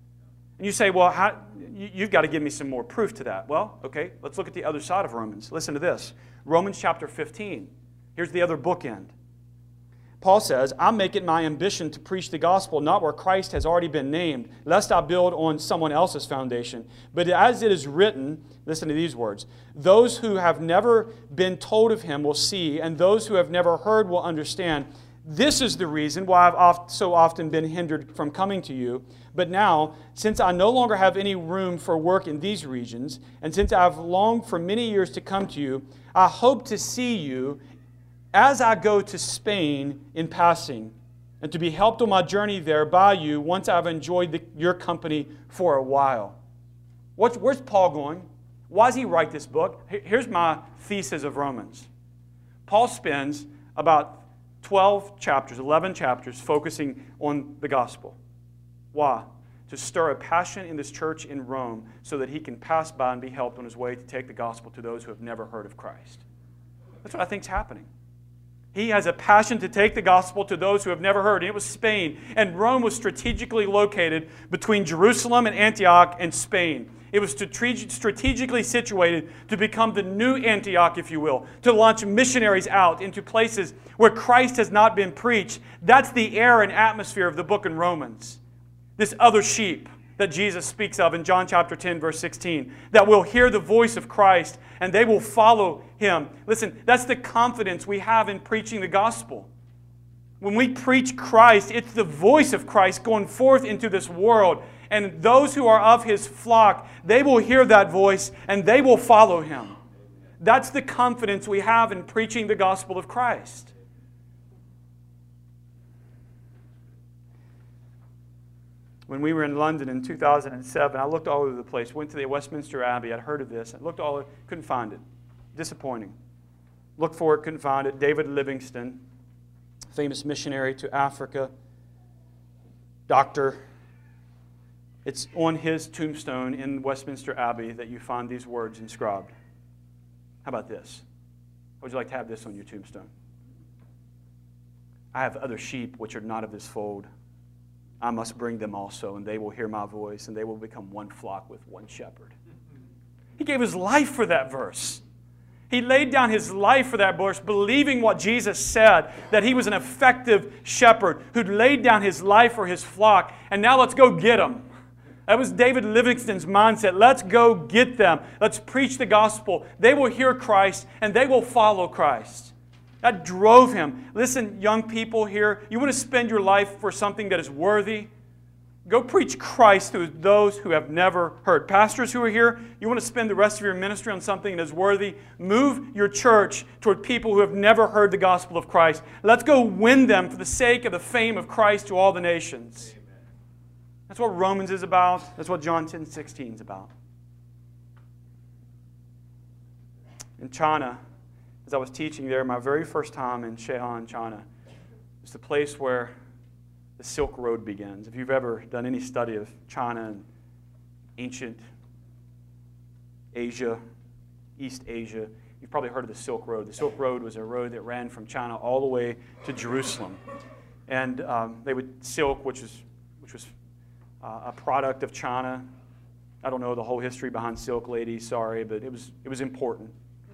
And you say, well, how, you've got to give me some more proof to that. Well, okay, let's look at the other side of Romans. Listen to this. Romans chapter fifteen. Here's the other bookend. Paul says, I make it my ambition to preach the gospel not where Christ has already been named, lest I build on someone else's foundation. But as it is written, listen to these words, those who have never been told of Him will see, and those who have never heard will understand. This is the reason why I've oft, so often been hindered from coming to you. But now, since I no longer have any room for work in these regions, and since I have longed for many years to come to you, I hope to see you as I go to Spain in passing, and to be helped on my journey there by you once I've enjoyed the, your company for a while. What's, where's Paul going? Why does he write this book? Here's my thesis of Romans. Paul spends about twelve chapters, eleven chapters focusing on the gospel. Why? To stir a passion in this church in Rome so that he can pass by and be helped on his way to take the gospel to those who have never heard of Christ. That's what I think is happening. He has a passion to take the gospel to those who have never heard. And it was Spain. And Rome was strategically located between Jerusalem and Antioch and Spain. It was strategically situated to become the new Antioch, if you will, to launch missionaries out into places where Christ has not been preached. That's the air and atmosphere of the book in Romans. This other sheep that Jesus speaks of in John chapter ten, verse sixteen, that will hear the voice of Christ and they will follow Him. Listen, that's the confidence we have in preaching the gospel. When we preach Christ, it's the voice of Christ going forth into this world. And those who are of His flock, they will hear that voice and they will follow Him. That's the confidence we have in preaching the gospel of Christ. When we were in London in two thousand seven, I looked all over the place. Went to the Westminster Abbey. I'd heard of this. I looked all over, couldn't find it. Disappointing. Looked for it, couldn't find it. David Livingstone, famous missionary to Africa, doctor. It's on his tombstone in Westminster Abbey that you find these words inscribed. How about this? How would you like to have this on your tombstone? I have other sheep which are not of this fold. I must bring them also, and they will hear my voice, and they will become one flock with one shepherd. He gave his life for that verse. He laid down his life for that verse, believing what Jesus said, that He was an effective shepherd who'd laid down his life for his flock, and now let's go get them. That was David Livingstone's mindset. Let's go get them. Let's preach the gospel. They will hear Christ, and they will follow Christ. That drove him. Listen, young people here, you want to spend your life for something that is worthy? Go preach Christ to those who have never heard. Pastors who are here, you want to spend the rest of your ministry on something that is worthy? Move your church toward people who have never heard the gospel of Christ. Let's go win them for the sake of the fame of Christ to all the nations. Amen. That's what Romans is about. That's what John ten sixteen is about. In China, as I was teaching there, my very first time in Xi'an, China, it's the place where the Silk Road begins. If you've ever done any study of China and ancient Asia, East Asia, you've probably heard of the Silk Road. The Silk Road was a road that ran from China all the way to Jerusalem. And um, they would silk, which was, which was uh, a product of China. I don't know the whole history behind silk, ladies, sorry, but it was, it was important.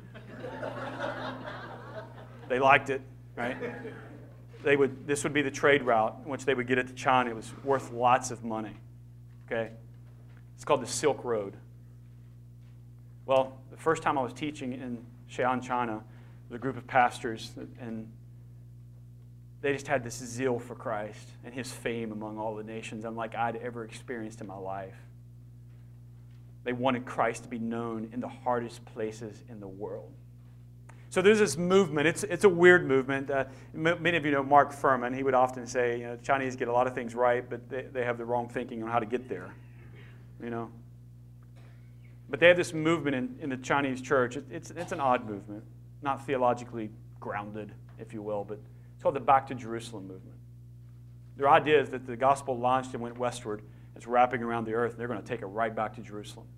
They liked it, right? They would. This would be the trade route in which they would get it to China. It was worth lots of money. Okay, it's called the Silk Road. Well, the the first time I was teaching in Xi'an, China, there was a group of pastors, and they just had this zeal for Christ and His fame among all the nations, unlike I'd ever experienced in my life. They wanted Christ to be known in the hardest places in the world. So there's this movement. It's, it's a weird movement. Uh, many of you know Mark Furman. He would often say, you know, Chinese get a lot of things right, but they, they have the wrong thinking on how to get there. You know. But they have this movement in, in the Chinese church. It, it's, it's an odd movement, not theologically grounded, if you will, but it's called the Back to Jerusalem movement. Their idea is that the gospel launched and went westward. It's wrapping around the earth, and they're going to take it right back to Jerusalem.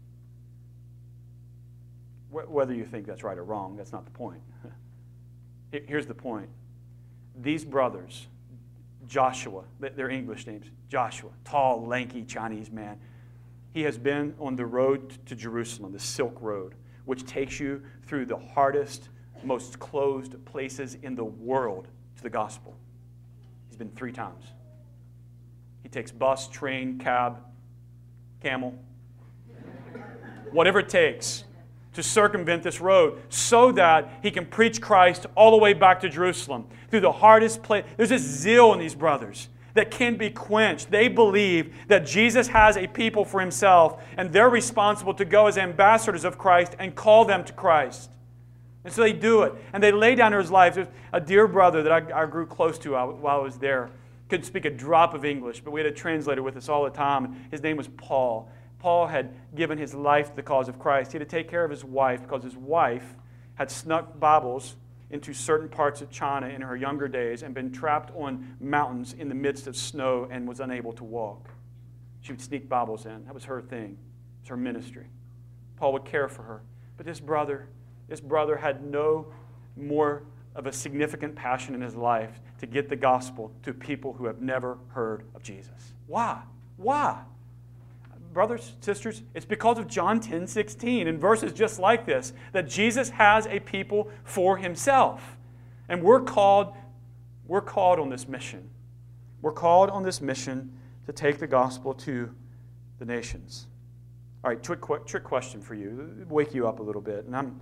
Whether you think that's right or wrong, that's not the point. Here's the point. These brothers, Joshua, their English names, Joshua, tall, lanky Chinese man, he has been on the road to Jerusalem, the Silk Road, which takes you through the hardest, most closed places in the world to the gospel. He's been three times. He takes bus, train, cab, camel, whatever it takes to circumvent this road so that he can preach Christ all the way back to Jerusalem through the hardest place. There's this zeal in these brothers that can be quenched. They believe that Jesus has a people for Himself, and they're responsible to go as ambassadors of Christ and call them to Christ. And so they do it, and they lay down their lives. There's a dear brother that I, I grew close to while I was there. Couldn't speak a drop of English, but we had a translator with us all the time. His name was Paul. Paul had given his life to the cause of Christ. He had to take care of his wife because his wife had snuck Bibles into certain parts of China in her younger days and been trapped on mountains in the midst of snow and was unable to walk. She would sneak Bibles in. That was her thing. It was her ministry. Paul would care for her. But this brother, this brother had no more of a significant passion in his life to get the gospel to people who have never heard of Jesus. Why? Why? Brothers, sisters, it's because of John ten sixteen and verses just like this that Jesus has a people for Himself. And we're called, we're called on this mission. We're called on this mission to take the gospel to the nations. All right, trick, trick question for you. Wake you up a little bit. And I'm,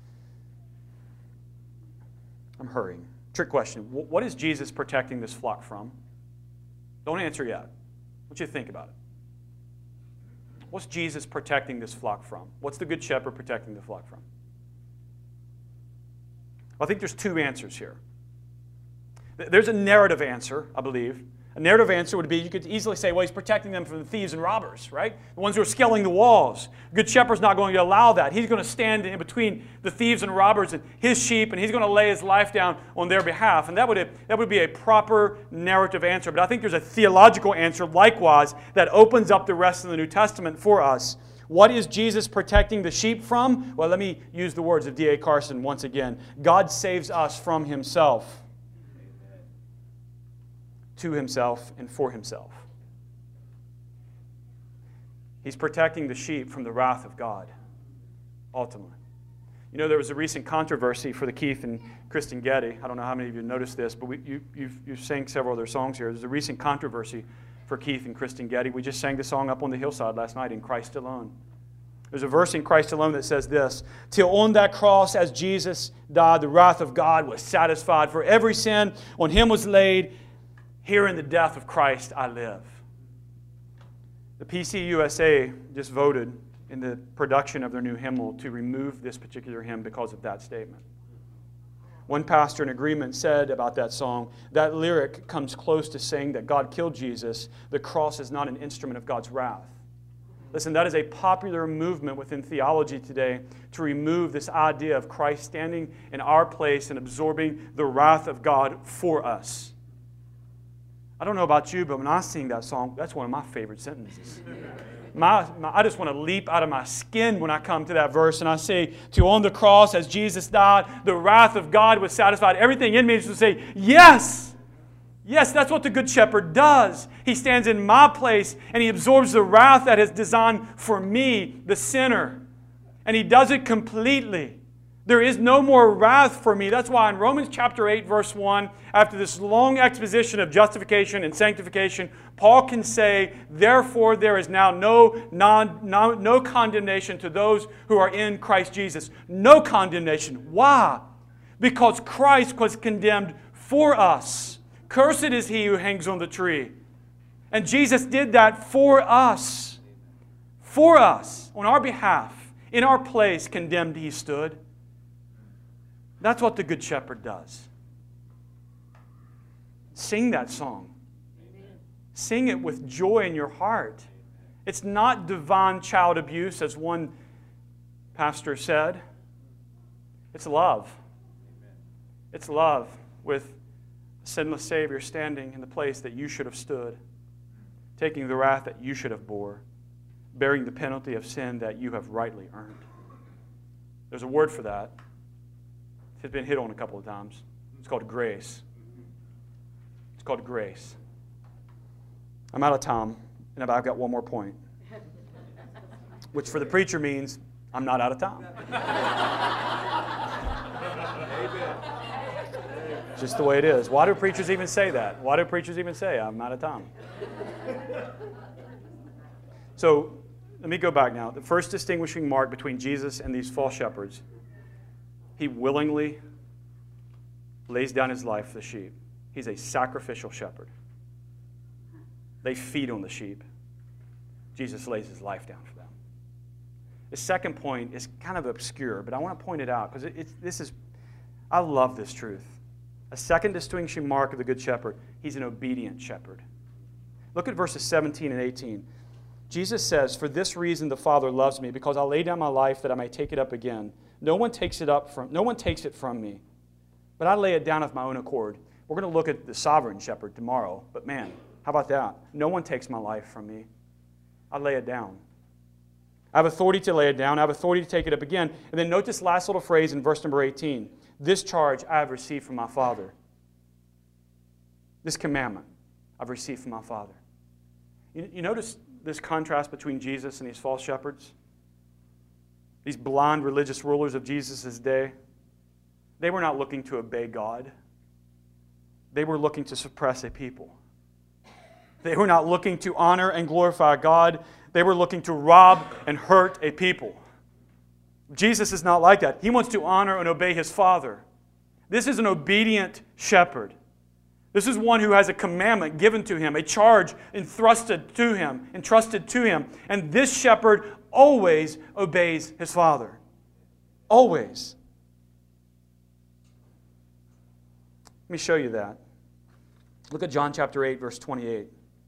I'm hurrying. Trick question. What is Jesus protecting this flock from? Don't answer yet. I want you to think about it. What's Jesus protecting this flock from? What's the Good Shepherd protecting the flock from? Well, I think there's two answers here. There's a narrative answer, I believe. A narrative answer would be, you could easily say, well, He's protecting them from the thieves and robbers, right? The ones who are scaling the walls. Good Shepherd's not going to allow that. He's going to stand in between the thieves and robbers and His sheep, and He's going to lay His life down on their behalf. And that would, that would be a proper narrative answer. But I think there's a theological answer, likewise, that opens up the rest of the New Testament for us. What is Jesus protecting the sheep from? Well, let me use the words of D A Carson once again. God saves us from Himself, to Himself and for Himself. He's protecting the sheep from the wrath of God, ultimately. You know, there was a recent controversy for the Keith and Kristen Getty. I don't know how many of you noticed this, but we, you, you've, you've sang several of their songs here. There's a recent controversy for Keith and Kristen Getty. We just sang the song up on the hillside last night, In Christ Alone. There's a verse in Christ Alone that says this, till on that cross as Jesus died, the wrath of God was satisfied. For every sin on Him was laid. Here in the death of Christ I live. The P C U S A just voted in the production of their new hymnal to remove this particular hymn because of that statement. One pastor in agreement said about that song, that lyric comes close to saying that God killed Jesus. The cross is not an instrument of God's wrath. Listen, that is a popular movement within theology today to remove this idea of Christ standing in our place and absorbing the wrath of God for us. I don't know about you, but when I sing that song, that's one of my favorite sentences. My, my, I just want to leap out of my skin when I come to that verse and I say, to on the cross as Jesus died, the wrath of God was satisfied. Everything in me is to say, yes! Yes, that's what the Good Shepherd does. He stands in my place and He absorbs the wrath that is designed for me, the sinner. And He does it completely. There is no more wrath for me. That's why in Romans chapter eight, verse one, after this long exposition of justification and sanctification, Paul can say, therefore there is now no, non, no, no condemnation to those who are in Christ Jesus. No condemnation. Why? Because Christ was condemned for us. Cursed is he who hangs on the tree. And Jesus did that for us. For us. On our behalf. In our place, condemned he stood. That's what the Good Shepherd does. Sing that song. Amen. Sing it with joy in your heart. It's not divine child abuse, as one pastor said. It's love. Amen. It's love with a sinless Savior standing in the place that you should have stood, taking the wrath that you should have bore, bearing the penalty of sin that you have rightly earned. There's a word for that. It's been hit on a couple of times. It's called grace. It's called grace. I'm out of time, and I've got one more point, which for the preacher means I'm not out of time. Just the way it is. Why do preachers even say that? Why do preachers even say I'm out of time? So let me go back now. The first distinguishing mark between Jesus and these false shepherds, he willingly lays down his life for the sheep. He's a sacrificial shepherd. They feed on the sheep. Jesus lays his life down for them. The second point is kind of obscure, but I want to point it out because it, it's, this is, I love this truth. A second distinguishing mark of the Good Shepherd, he's an obedient shepherd. Look at verses seventeen and eighteen. Jesus says, "For this reason the Father loves me, because I lay down my life that I may take it up again. No one takes it up from, no one takes it from me, but I lay it down of my own accord." We're going to look at the sovereign shepherd tomorrow, but man, how about that? No one takes my life from me. I lay it down. I have authority to lay it down. I have authority to take it up again. And then note this last little phrase in verse number eighteen. This charge I have received from my Father. This commandment I've received from my Father. You, you notice this contrast between Jesus and these false shepherds? These blind religious rulers of Jesus' day, they were not looking to obey God. They were looking to suppress a people. They were not looking to honor and glorify God. They were looking to rob and hurt a people. Jesus is not like that. He wants to honor and obey His Father. This is an obedient shepherd. This is one who has a commandment given to him, a charge entrusted to him, entrusted to him. And this shepherd always obeys his Father. Always. Let me show you that. Look at John chapter eight, verse twenty-eight.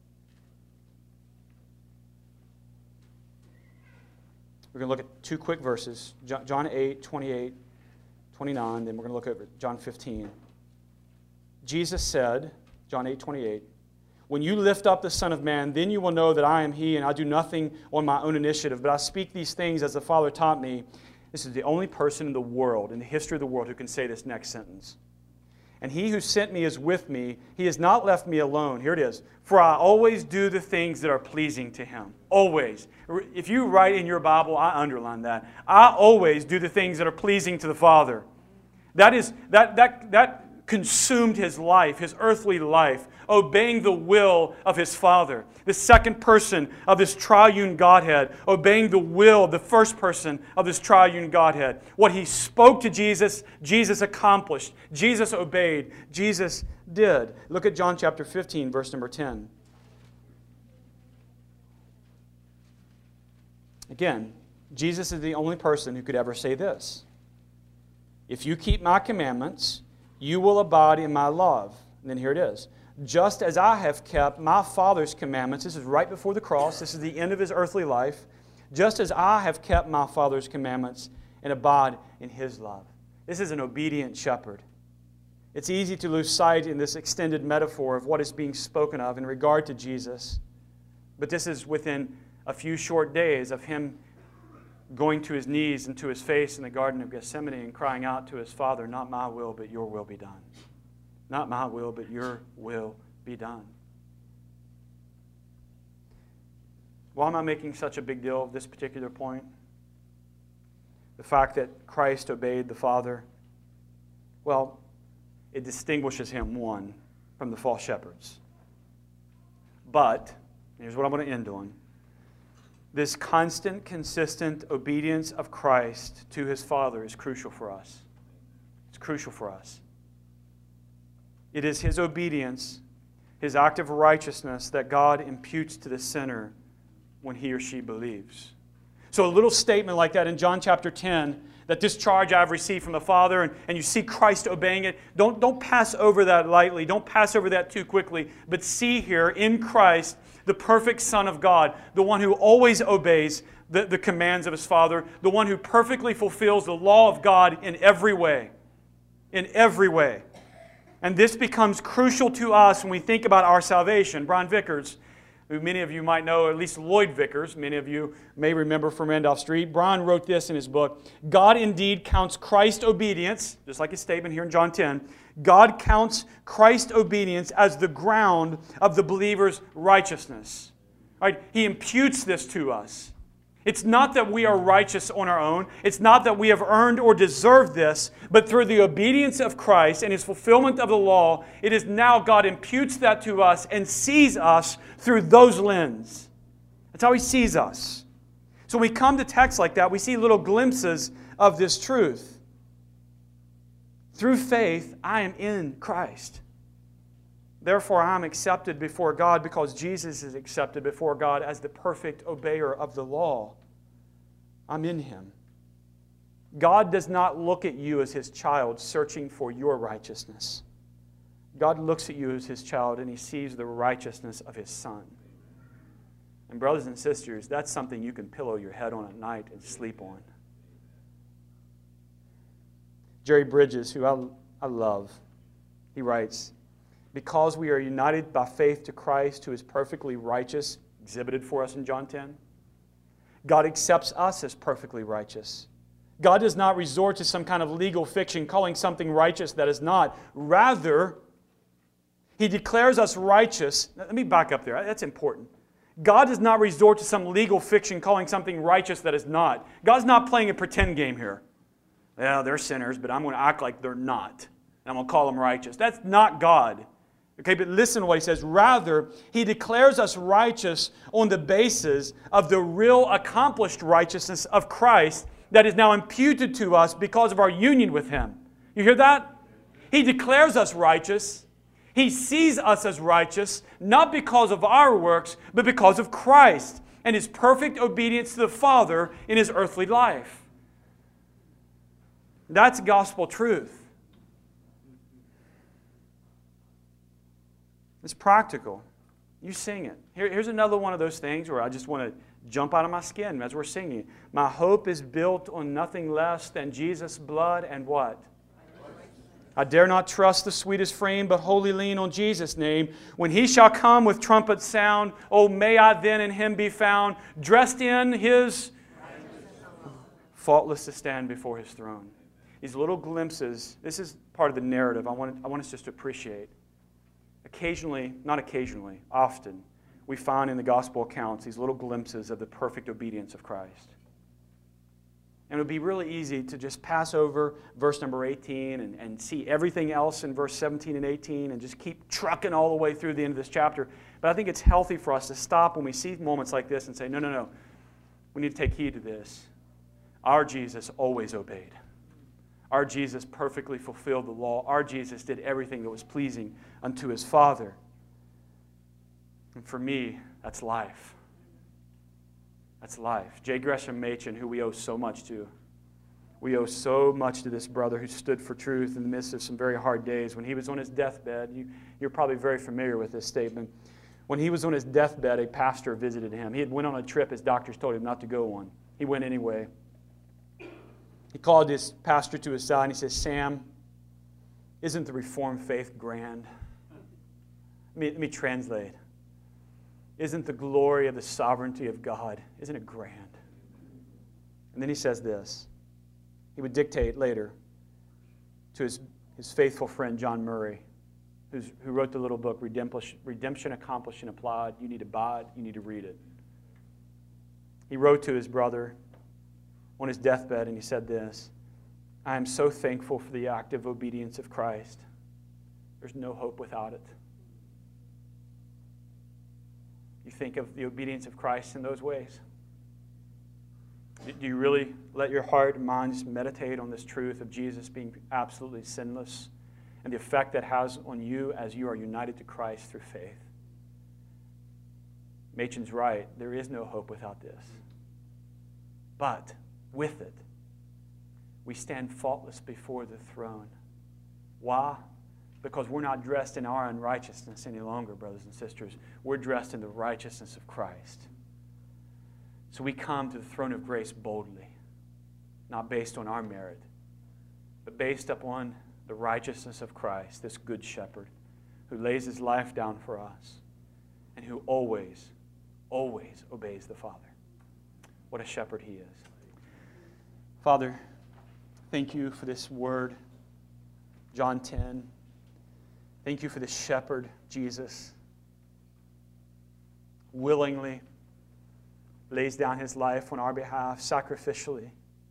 We're going to look at two quick verses. John eight, twenty-eight, twenty-nine. Then we're going to look at John fifteen. Jesus said, John eight, twenty-eight, "When you lift up the Son of Man, then you will know that I am He, and I do nothing on my own initiative, but I speak these things as the Father taught me." This is the only person in the world, in the history of the world, who can say this next sentence. "And He who sent me is with me. He has not left me alone." Here it is. "For I always do the things that are pleasing to Him." Always. If you write in your Bible, I underline that. I always do the things that are pleasing to the Father. That is, that, that, that consumed His life, His earthly life, obeying the will of His Father. The second person of this triune Godhead, obeying the will of the first person of this triune Godhead. What He spoke to Jesus, Jesus accomplished. Jesus obeyed. Jesus did. Look at John chapter fifteen, verse number ten. Again, Jesus is the only person who could ever say this. "If you keep my commandments, you will abide in my love." And then here it is. "Just as I have kept my Father's commandments." This is right before the cross. This is the end of His earthly life. "Just as I have kept my Father's commandments and abide in His love." This is an obedient shepherd. It's easy to lose sight in this extended metaphor of what is being spoken of in regard to Jesus. But this is within a few short days of Him going to His knees and to His face in the Garden of Gethsemane and crying out to His Father, "Not my will, but your will be done. Not my will, but your will be done." Why am I making such a big deal of this particular point? the fact that Christ obeyed the Father, well, it distinguishes him, one, from the false shepherds. But, here's what I'm going to end on. This constant, consistent obedience of Christ to his Father is crucial for us. It's crucial for us. It is his obedience, his act of righteousness, that God imputes to the sinner when he or she believes. So a little statement like that in John chapter ten, that this charge I've received from the Father, and, and you see Christ obeying it, don't, don't pass over that lightly. Don't pass over that too quickly. But see here in Christ the perfect Son of God, the one who always obeys the, the commands of his Father, the one who perfectly fulfills the law of God in every way. In every way. And this becomes crucial to us when we think about our salvation. Brian Vickers, who many of you might know, at least Lloyd Vickers, many of you may remember from Randolph Street. Brian wrote this in his book: God indeed counts Christ's obedience, just like his statement here in John ten, God counts Christ's obedience as the ground of the believer's righteousness. Right? He imputes this to us. It's not that we are righteous on our own. It's not that we have earned or deserved this, but through the obedience of Christ and His fulfillment of the law, it is now God imputes that to us and sees us through those lenses. That's how He sees us. So when we come to texts like that, we see little glimpses of this truth. Through faith, I am in Christ. Therefore, I am accepted before God because Jesus is accepted before God as the perfect obeyer of the law. I'm in Him. God does not look at you as His child searching for your righteousness. God looks at you as His child and He sees the righteousness of His Son. And brothers and sisters, that's something you can pillow your head on at night and sleep on. Jerry Bridges, who I, I love, he writes, because we are united by faith to Christ, who is perfectly righteous, exhibited for us in John ten, God accepts us as perfectly righteous. God does not resort to some kind of legal fiction calling something righteous that is not. Rather, He declares us righteous. Let me back up there. That's important. God does not resort to some legal fiction calling something righteous that is not. God's not playing a pretend game here. Well, they're sinners, but I'm going to act like they're not. And I'm going to call them righteous. That's not God. Okay, but listen to what He says. Rather, He declares us righteous on the basis of the real accomplished righteousness of Christ that is now imputed to us because of our union with Him. You hear that? He declares us righteous. He sees us as righteous, not because of our works, but because of Christ and His perfect obedience to the Father in His earthly life. That's gospel truth. It's practical. You sing it. Here, here's another one of those things where I just want to jump out of my skin as we're singing. My hope is built on nothing less than Jesus' blood and what? I dare not trust the sweetest frame, but wholly lean on Jesus' name. When He shall come with trumpet sound, oh, may I then in Him be found, dressed in His faultless to stand before His throne. These little glimpses, this is part of the narrative I want, I want us just to appreciate. Occasionally, not occasionally, often, we find in the gospel accounts these little glimpses of the perfect obedience of Christ. And it would be really easy to just pass over verse number eighteen and, and see everything else in verse seventeen and eighteen and just keep trucking all the way through the end of this chapter. But I think it's healthy for us to stop when we see moments like this and say, no, no, no, we need to take heed to this. Our Jesus always obeyed. Our Jesus perfectly fulfilled the law. Our Jesus did everything that was pleasing unto His Father. And for me, that's life. That's life. J. Gresham Machen, who we owe so much to. We owe so much to this brother who stood for truth in the midst of some very hard days. When he was on his deathbed, you, you're probably very familiar with this statement. When he was on his deathbed, a pastor visited him. He had went on a trip his doctors told him not to go on. He went anyway. He called his pastor to his side and he says, Sam, isn't the Reformed faith grand? Let me, let me translate. Isn't the glory of the sovereignty of God, isn't it grand? And then he says this. He would dictate later to his, his faithful friend John Murray, who's, who wrote the little book, Redemption, Redemption Accomplished and Applied. You need to buy it, you need to read it. He wrote to his brother on his deathbed, and he said this, I am so thankful for the active obedience of Christ. There's no hope without it. You think of the obedience of Christ in those ways? Do you really let your heart and mind just meditate on this truth of Jesus being absolutely sinless and the effect that has on you as you are united to Christ through faith? Machen's right. There is no hope without this. But with it, we stand faultless before the throne. Why? Because we're not dressed in our unrighteousness any longer, brothers and sisters. We're dressed in the righteousness of Christ. So we come to the throne of grace boldly, not based on our merit, but based upon the righteousness of Christ, this good shepherd who lays his life down for us and who always, always obeys the Father. What a shepherd he is. Father, thank you for this word, John ten. Thank you for the shepherd, Jesus, willingly lays down his life on our behalf, sacrificially,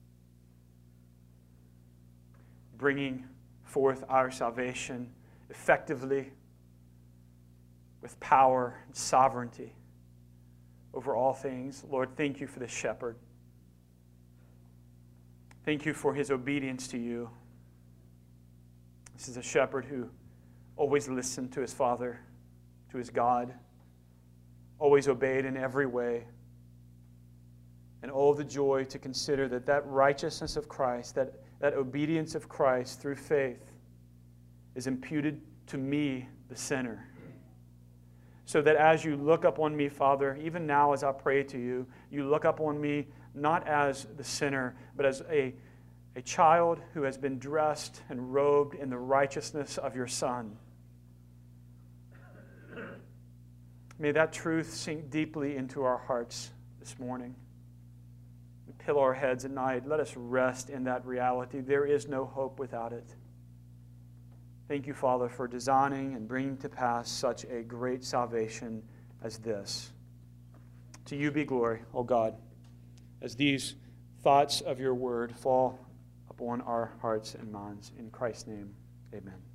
bringing forth our salvation effectively, with power and sovereignty over all things. Lord, thank you for the shepherd. Thank you for his obedience to you. This is a shepherd who always listened to his Father, to his God, always obeyed in every way. And all the joy to consider that that righteousness of Christ, that, that obedience of Christ through faith is imputed to me, the sinner. So that as you look up on me, Father, even now as I pray to you, you look up on me not as the sinner, but as a, a child who has been dressed and robed in the righteousness of your Son. May that truth sink deeply into our hearts this morning. We pillow our heads at night. Let us rest in that reality. There is no hope without it. Thank you, Father, for designing and bringing to pass such a great salvation as this. To you be glory, O God, as these thoughts of your word fall upon our hearts and minds. In Christ's name, amen.